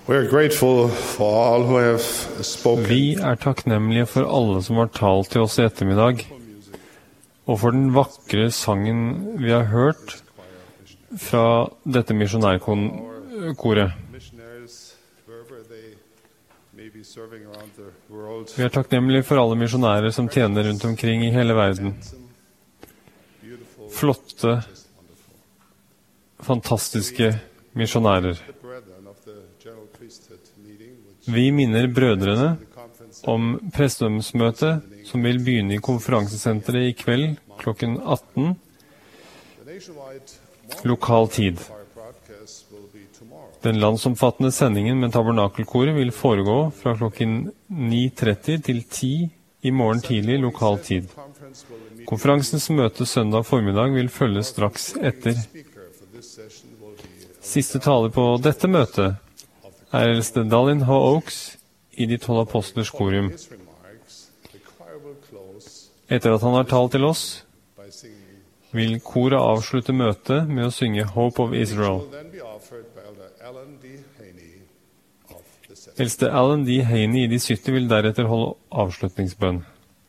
Speaker 2: Vi takknemlige for alle som har talt til oss i ettermiddag, og for den vakre sangen vi har hørt fra dette misjonærkoret. Vi takknemlige for alle misjonærer som tjener rundt omkring i hele verden. Flotte, fantastiske misjonærer. Vi minner brødrene om prestedømsmøtet som vil begynne i konferansesenteret i kveld klokken 18, lokal tid. Den landsomfattende sendingen med tabernakelkoret vil foregå fra klokken 9:30 til 10 i morgen tidlig lokal tid. Konferansens møte søndag formiddag vil følge straks etter. Siste taler på dette møtet eldste Dallin H. Oaks i de 12 apostlers korum. Etter at han har talt til oss, vil koret avslutte møtet med å synge Hope of Israel. Eldste Alan D. Haney i de 70 vil deretter holde avslutningsbønn.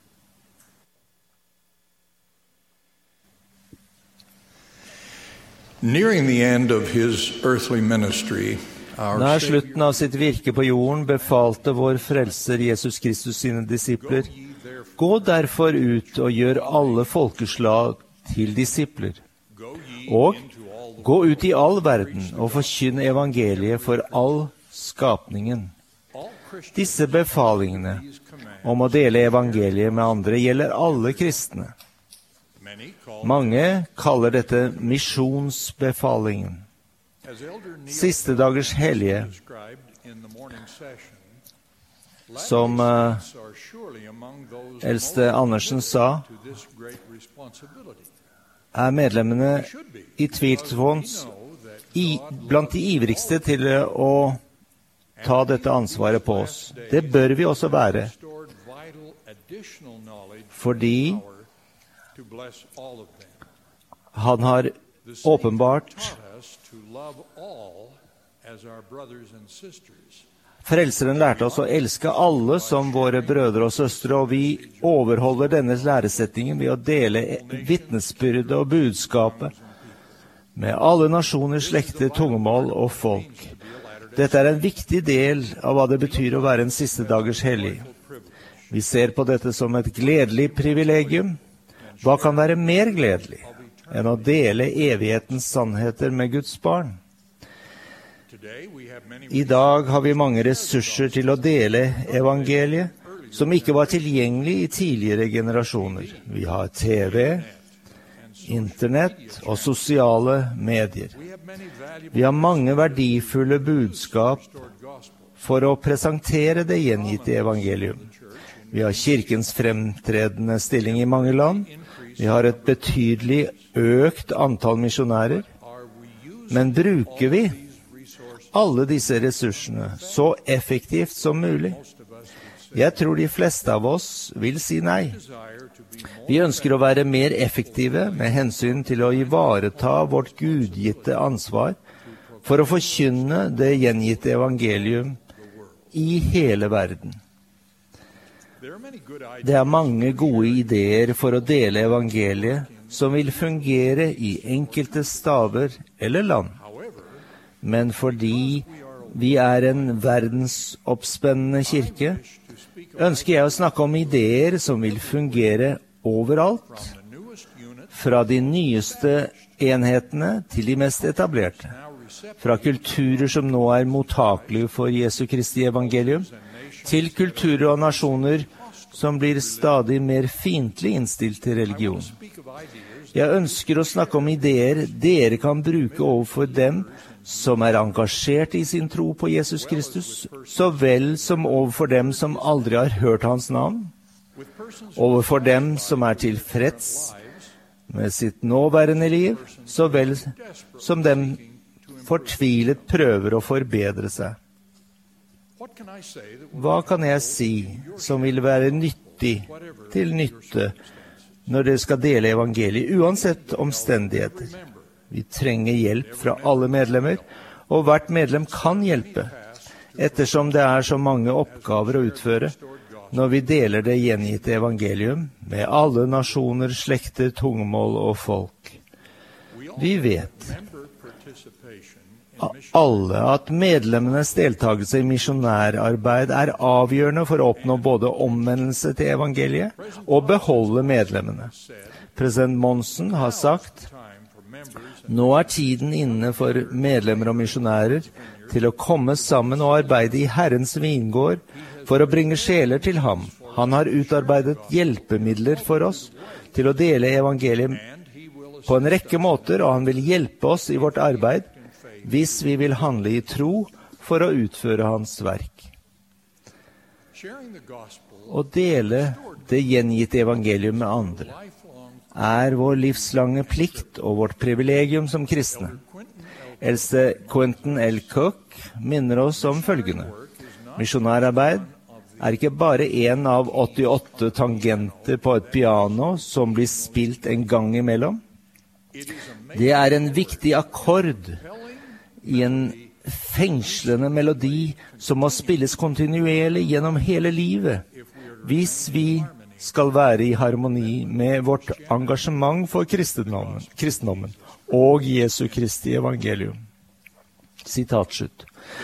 Speaker 12: Nearing the end of his earthly ministry,
Speaker 13: nær slutten av sitt virke på jorden befalte vår frelser Jesus Kristus sine disipler: Gå derfor ut og gjør alle folkeslag til disipler. Og gå ut i all verden og forkynn evangeliet for all skapningen. Disse befalingene om å dele evangeliet med andre gjelder alle kristne. Mange kaller dette misjonsbefalingen. Siste dagers hellige, som eldste Andersen sa, medlemmene i tvilsomt blant de ivrigste til å ta dette ansvaret på oss. Det bør vi også være, fordi han har åpenbart Frelseren lærte oss å elske alle som våre brødre og søstre, og vi overholder denne læresetningen ved å dele vitnesbyrdet og budskapet med alle nasjoner, slekter, tungemål og folk. Dette en viktig del av hva det betyr å være en siste dagers hellig. Vi ser på dette som et gledelig privilegium. Hva kan være mer gledelig enn å dele evighetens sannheter med Guds barn? I dag har vi mange ressurser til å dele evangeliet som ikke var tilgjengelig i tidligere generasjoner. Vi har TV, internett og sosiale medier. Vi har mange verdifulle budskap for å presentere det gjengitte evangelium. Vi har kirkens fremtredende stilling i mange land. Vi har et betydelig økt antall misjonærer. Men bruker vi alle disse ressursene så effektivt som mulig? Jeg tror de fleste av oss vil si nei. Vi ønsker å være mer effektive med hensyn til å ivareta vårt gudgitte ansvar for å forkynne det gjengitte evangelium i hele verden. Det mange gode ideer for å dele evangeliet som vil fungere i enkelte staver eller land. Men fordi vi en verdensoppspennende kirke, ønsker jeg å snakke om ideer som vil fungere overalt, fra de nyeste enhetene til de mest etablerte, fra kulturer som nå mottakelige for Jesu Kristi evangelium, til kulturer og nasjoner som blir stadig mer fiendtlig innstilt til religion. Jeg ønsker å snakke om ideer dere kan bruke overfor dem som engasjert i sin tro på Jesus Kristus, så vel som overfor dem som aldri har hørt hans navn, overfor dem som tilfreds med sitt nåværende liv, så vel som dem fortvilet prøver å forbedre seg. Hva kan jeg si som vil være nyttig til nytte når dere skal dele evangeliet, uansett omstendigheter? Vi trenger hjelp fra alle medlemmer, og hvert medlem kan hjelpe. ettersom det så mange oppgaver å utføre når vi deler det gjengitte evangelium med alle nasjoner, slekter, tungemål og folk. Vi vet alle at medlemmenes deltakelse i misjonærarbeid avgjørende for å oppnå både omvendelse til evangeliet og beholde medlemmene. President Monson har sagt: nå tiden inne for medlemmer og misjonærer til å komme sammen og arbeide i Herrens vingård for å bringe sjeler til ham. Han har utarbeidet hjelpemidler for oss til å dele evangeliet på en rekke måter, og han vil hjelpe oss i vårt arbeid hvis vi vil handle i tro for å utføre hans verk. Å dele det gjengitte evangelium med andre vår livslange plikt og vårt privilegium som kristne. Eldste Quentin L. Cook minner oss om følgende: misjonærarbeid ikke bare en av 88 tangenter på et piano som blir spilt en gang imellom. Det en viktig akkord i en fengslende melodi som må spilles kontinuerlig gjennom hele livet, hvis vi skal være i harmoni med vårt engasjement for kristendommen og Jesu Kristi evangelium. Sitat slutt.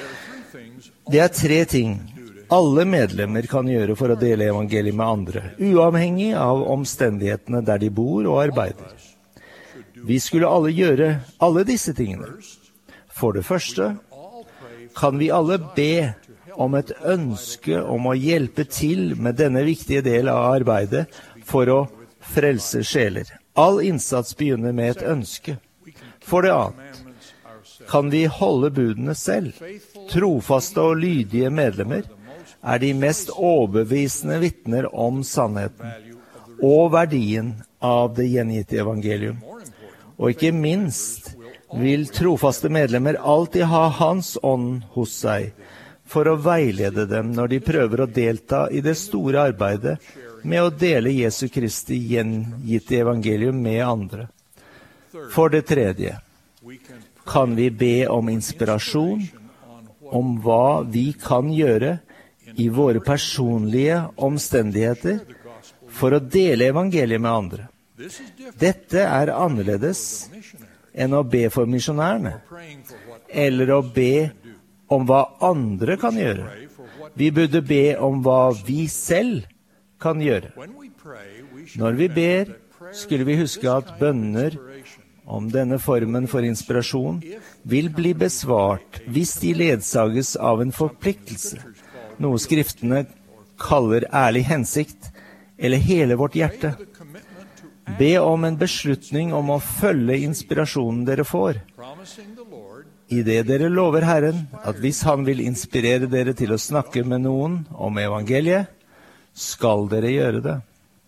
Speaker 13: Det 3 ting alle medlemmer kan gjøre for å dele evangeliet med andre, uavhengig av omstendighetene der de bor og arbeider. Vi skulle alle gjøre alle disse tingene. For det første kan vi alle be om et ønske om å hjelpe til med denne viktige del av arbeidet for å frelse sjeler. All innsats begynner med et ønske. For det annet kan vi holde budene selv. Trofaste og lydige medlemmer de mest overbevisende vitner om sannheten og verdien av det gjengitte evangelium. Og ikke minst vil trofaste medlemmer alltid ha hans ånd hos seg for å veilede dem når de prøver å delta i det store arbeidet med å dele Jesu Kristi gjengitte evangelium med andre. For det tredje kan vi be om inspirasjon om hva vi kan gjøre i våre personlige omstendigheter for å dele evangeliet med andre. Dette annerledes enn å be for misjonærene, eller å be om hva andre kan gjøre. Vi burde be om hva vi selv kan gjøre. Når vi ber, skulle vi huske at bønner om denne formen for inspirasjon vil bli besvart hvis de ledsages av en forpliktelse, noe skriftene kaller ærlig hensikt, eller hele vårt hjerte. Be om en beslutning om å følge inspirasjonen dere får. I det dere lover Herren at hvis han vil inspirere dere til å snakke med noen om evangeliet, skal dere gjøre det.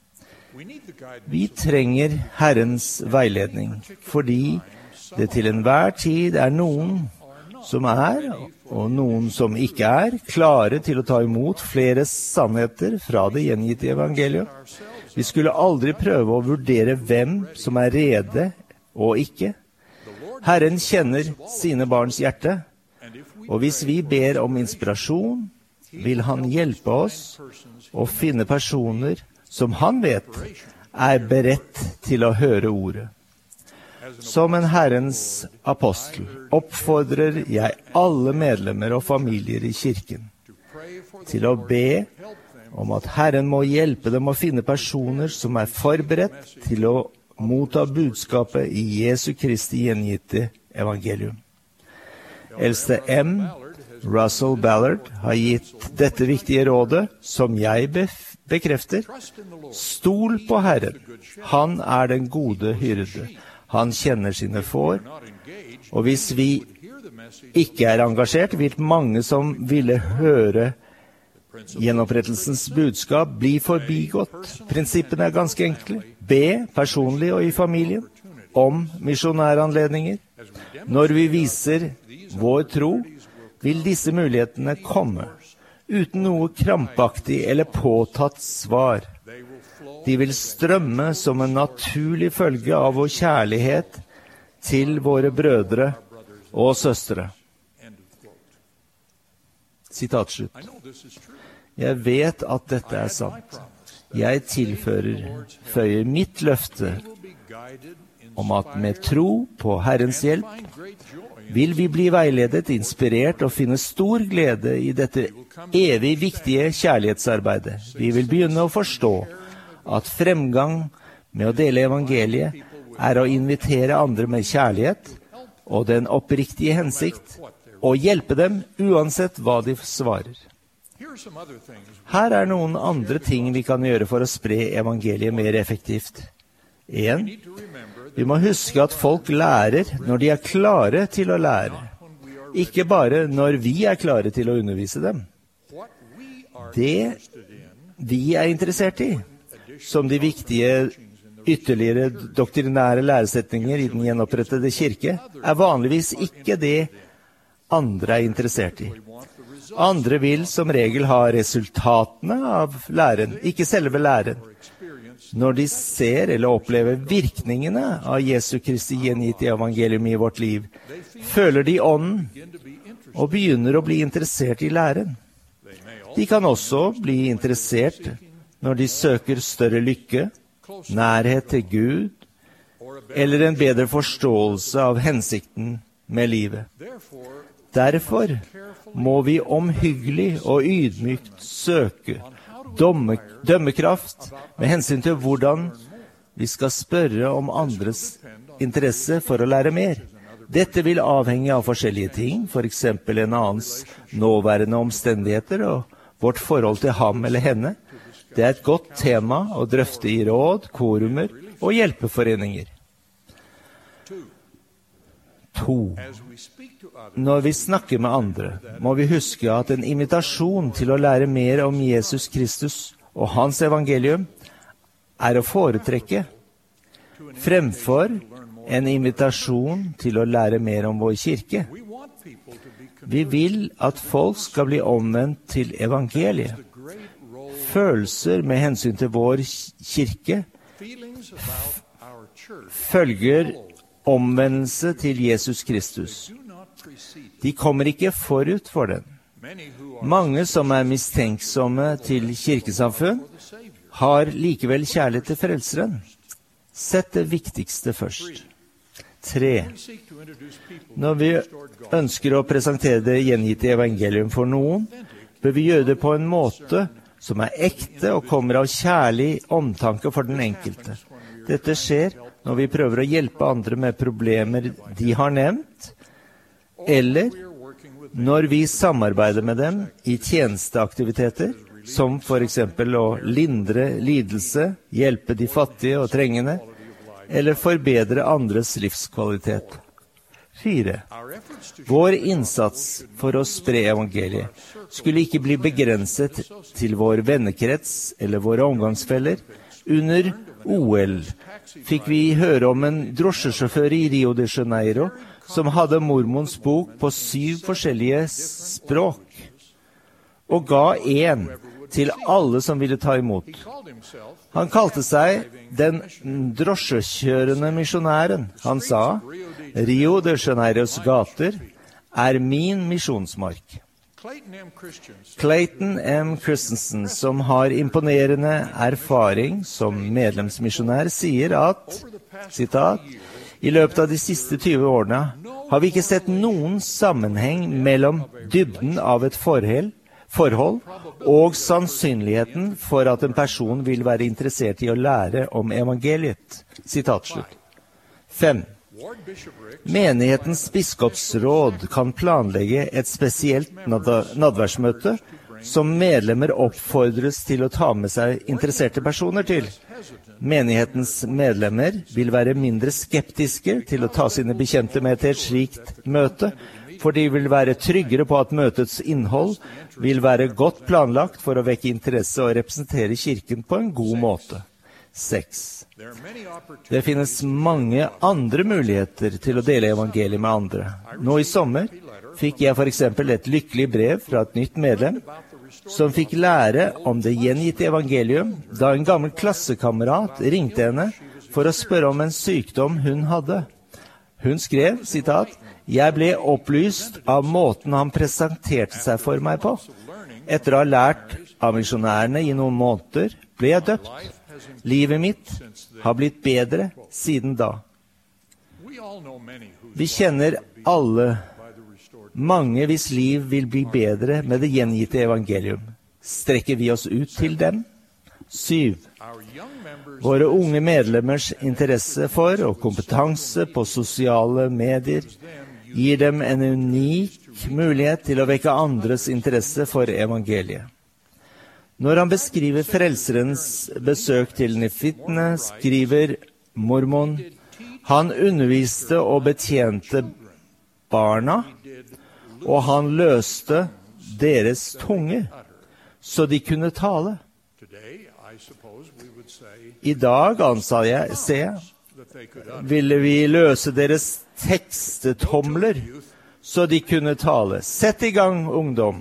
Speaker 13: Vi trenger Herrens veiledning, fordi det til enhver tid noen som og noen som ikke klare til å ta imot flere sannheter fra det gjengitte evangeliet. Vi skulle aldri prøve å vurdere hvem som rede og ikke. Herren kjenner sine barns hjerte, og hvis vi ber om inspirasjon, vil han hjelpe oss å finne personer som han vet beredt til å høre ordet. Som en Herrens apostel oppfordrer jeg alle medlemmer og familier i kirken til å be om at Herren må hjelpe dem å finne personer som forberedt til å motta budskapet i Jesu Kristi gjengitte evangelium. Eldste M. Russell Ballard har gitt dette viktige rådet, som jeg bekrefter. Stol på Herren. Han den gode hyrde. Han kjenner sine får. Og hvis vi ikke engasjert, vil mange som ville høre gjenopprettelsens budskap bli forbigått. Prinsippene ganske enkle. Be personlig og i familien om misjonæranledninger. Når vi viser vår tro, vil disse mulighetene komme, uten noe krampaktig eller påtatt svar. De vil strømme som en naturlig følge av vår kjærlighet til våre brødre og søstre. Sitat slutt. Jeg vet at dette er sant. Jeg tilføyer mitt løfte om at med tro på Herrens hjelp vil vi bli veiledet, inspirert og finne stor glede i dette evig viktige kjærlighetsarbeidet. Vi vil begynne å forstå at fremgang med å dele evangeliet er å invitere andre med kjærlighet og den oppriktige hensikt, og hjelpe dem uansett hva de svarer. Her er noen andre ting vi kan gjøre for å spre evangeliet mer effektivt. 1. Vi må huske at folk lærer når de er klare til å lære, ikke bare når vi er klare til å undervise dem. Det vi er interessert i, som de viktige ytterligere doktrinære læresetninger i den gjenopprettede kirke, er vanligvis ikke det andre er interessert i. Andre vil som regel ha resultatene av læren, ikke selve læren. Når de ser eller opplever virkningene av Jesu Kristi gjengitte evangelium i vårt liv, føler de ånden og begynner å bli interessert i læren. De kan også bli interessert når de søker større lykke, nærhet til Gud, eller en bedre forståelse av hensikten med livet. Derfor må vi omhyggelig og ydmykt søke dømmekraft med hensyn til hvordan vi skal spørre om andres interesse for å lære mer. Dette vil avhenge av forskjellige ting, for eksempel en annens nåværende omstendigheter og vårt forhold til ham eller henne. Det er et godt tema å drøfte i råd, korumer og hjelpeforeninger. 2. Når vi snakker med andre, må vi huske at en invitasjon til å lære mer om Jesus Kristus og hans evangelium er å foretrekke fremfor en invitasjon til å lære mer om vår kirke. Vi vil at folk skal bli omvendt til evangeliet. Følelser med hensyn til vår kirke følger omvendelse til Jesus Kristus. De kommer ikke forut for den. Mange som er mistenksomme til kirkesamfunn, har likevel kjærlighet til frelseren. Sett det viktigste først. 3. Når vi ønsker å presentere det gjengitte evangelium for noen, bør vi gjøre det på en måte som er ekte og kommer av kjærlig omtanke for den enkelte. Dette skjer når vi prøver å hjelpe andre med problemer de har nevnt, eller når vi samarbeider med dem i tjenesteaktiviteter, som for eksempel å lindre lidelse, hjelpe de fattige og trengende, eller forbedre andres livskvalitet. 4. Vår innsats for å spre evangeliet skulle ikke bli begrenset til vår vennekrets eller våre omgangsfeller. Under OL fikk vi høre om en drosjesjåfør i Rio de Janeiro som hadde Mormons bok på 7 forskjellige språk, og ga en til alle som ville ta imot. Han kalte seg den drosjekjørende misjonæren. Han sa, Rio de Janeiros gater er min misjonsmark. Clayton M. Christensen, som har imponerende erfaring som medlemsmisjonær, sier at, sitat, i løpet av de siste 20 årene har vi ikke sett noen sammenheng mellom dybden av et forhold og sannsynligheten for at en person vil være interessert i å lære om evangeliet. Sitat slutt. 5. Menighetens biskopsråd kan planlegge et spesielt nadværsmøte som medlemmer oppfordres til å ta med seg interesserte personer til. Menighetens medlemmer vil være mindre skeptiske til å ta sine bekjente med til et slikt møte, for de vil være tryggere på at møtets innhold vil være godt planlagt for å vekke interesse og representere kirken på en god måte. 6. Det finnes mange andre muligheter til å dele evangeliet med andre. Nå i sommer fikk jeg for eksempel et lykkelig brev fra et nytt medlem som fikk lære om det gjengitte evangelium da en gammel klassekamerat ringte henne for å spørre om en sykdom hun hadde. Hun skrev, sitat, «Jeg ble opplyst av måten han presenterte seg for meg på. Etter å ha lært av misjonærene i noen måneder, ble jeg døpt. Livet mitt har blitt bedre siden da.» Vi kjenner alle mange hvis liv vil bli bedre med det gjengitte evangelium. Strekker vi oss ut til dem? 7. Våre unge medlemmers interesse for og kompetanse på sosiale medier gir dem en unik mulighet til å vekke andres interesse for evangeliet. Når han beskriver frelserens besøk til nefittene, skriver Mormon, han underviste og betjente barna, og han løste deres tunge, så de kunne tale. I dag, anser jeg, ville vi løse deres tekstetomler, så de kunne tale. Sett i gang, ungdom!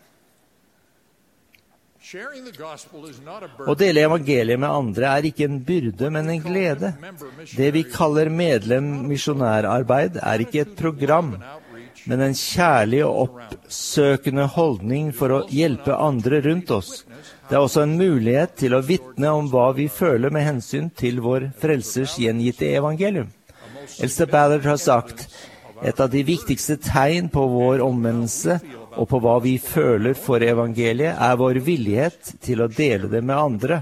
Speaker 13: Å dele evangeliet med andre er ikke en byrde, men en glede. Det vi kaller medlem-misjonærarbeid er ikke et program, men en kjærlig og oppsøkende holdning for å hjelpe andre rundt oss. Det er også en mulighet til å vitne om hva vi føler med hensyn til vår frelsers gjengitte evangelium. Elster Ballard har sagt, et av de viktigste tegn på vår omvendelse og på hva vi føler for evangeliet, er vår villighet til å dele det med andre.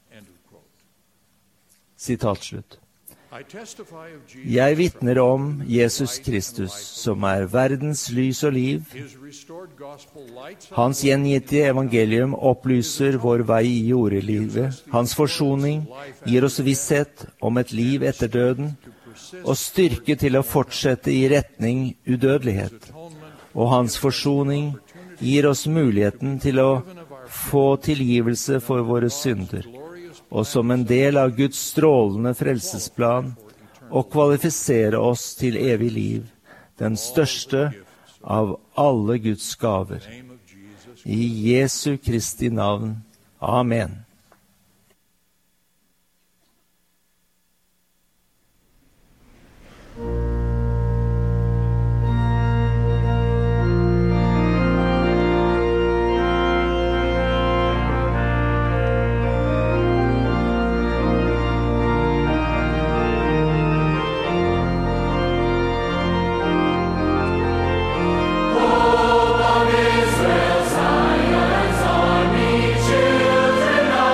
Speaker 13: Sitat slutt. Jeg vitner om Jesus Kristus, som er verdens lys og liv. Hans gjengitte evangelium opplyser vår vei i jordelivet. Hans forsoning gir oss visshet om et liv etter døden, og styrke til å fortsette i retning udødelighet. Og hans forsoning gir oss muligheten til å få tilgivelse for våre synder, og som en del av Guds strålende frelsesplan, og kvalifisere oss til evig liv, den største av alle Guds gaver. I Jesu Kristi navn. Amen.
Speaker 14: Israel, Zion's army, children of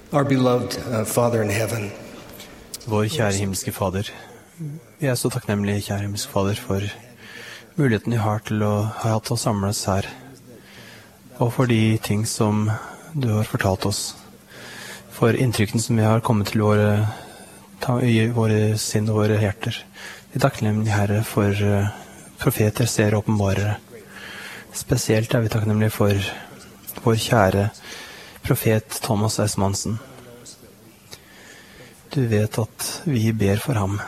Speaker 11: Our beloved Father in heaven,
Speaker 6: Vår kjære himmelske Fader, vi er så takknemlige, kjære himmelske Fader, for muligheten vi har til å ha hatt å samles her, og for de ting som du har fortalt oss, for inntrykken som vi har kommet til våre sinn og våre hjerter. Vi er takknemlige, Herre, for profeter, ser og åpenbarere. Spesielt er vi takknemlige for vår kjære profet Thomas S. Mansen. Du vet at vi ber for ham.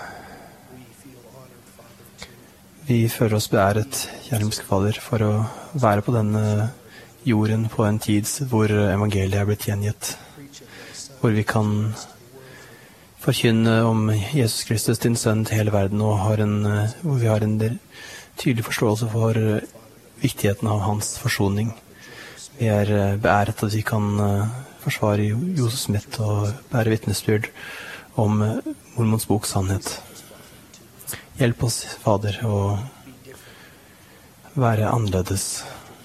Speaker 6: Vi føler oss beæret, kjære himmelske Fader, for å være på denne jorden på en tid hvor evangeliet er blitt gjengitt, hvor vi kan forkynne om Jesus Kristus, din sønn, til hele verden, og hvor vi har en tydelig forståelse for viktigheten av hans forsoning. Vi er beæret at vi kan forsvare Josef Smith og bære vitnesbyrd om Mormons bok sannhet. Hjelp oss, Fader, å være annerledes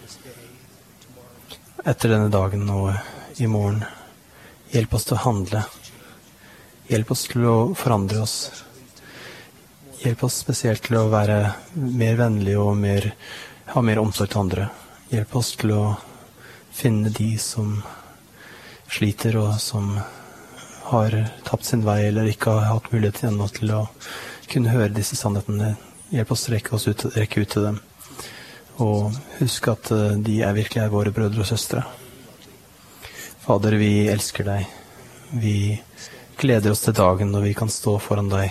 Speaker 6: etter denne dagen og i morgen. Hjelp oss til å handle. Hjelp oss til å forandre oss. Hjelp oss spesielt til å være mer vennlige og ha mer omsorg til andre. Hjelp oss til å finne de som sliter og som har tapt sin vei eller ikke har hatt mulighet ennå til å kunne høre disse sannhetene. Hjelp oss rekke ut til dem. Og husk at de virkelig er våre brødre og søstre. Fader, vi elsker deg. Vi gleder oss til dagen når vi kan stå foran deg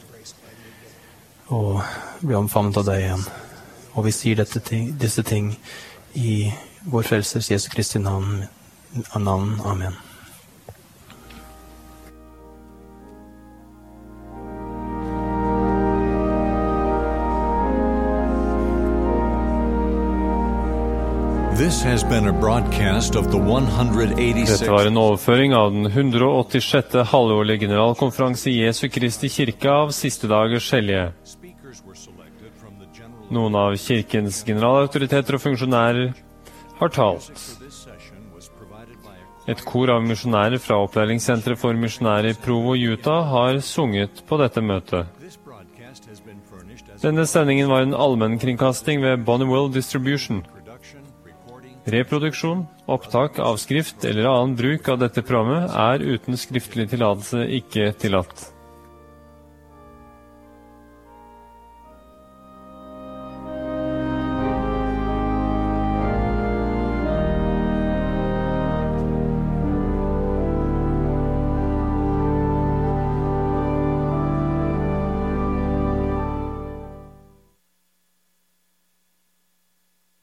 Speaker 6: og bli omfavnet av deg igjen. Og vi sier disse ting i vår frelsers Jesu Kristi navn. Amen.
Speaker 1: This has been a broadcast of the 186th.
Speaker 2: Dette var en overføring av den 186. halvårlige generalkonferanse i Jesu Kristi kirke av siste dagers skjellige. Noen av kirkens generalautoriteter og funksjonærer har talt. Et kor av misjonærer fra opplæringssenteret for misjonærer i Provo, Utah, har sunget på dette møtet. Denne sendingen var en allmennkringkasting ved Bonneville Distribution. Reproduksjon, opptak, avskrift eller annen bruk av dette programmet er uten skriftlig tillatelse ikke tillatt.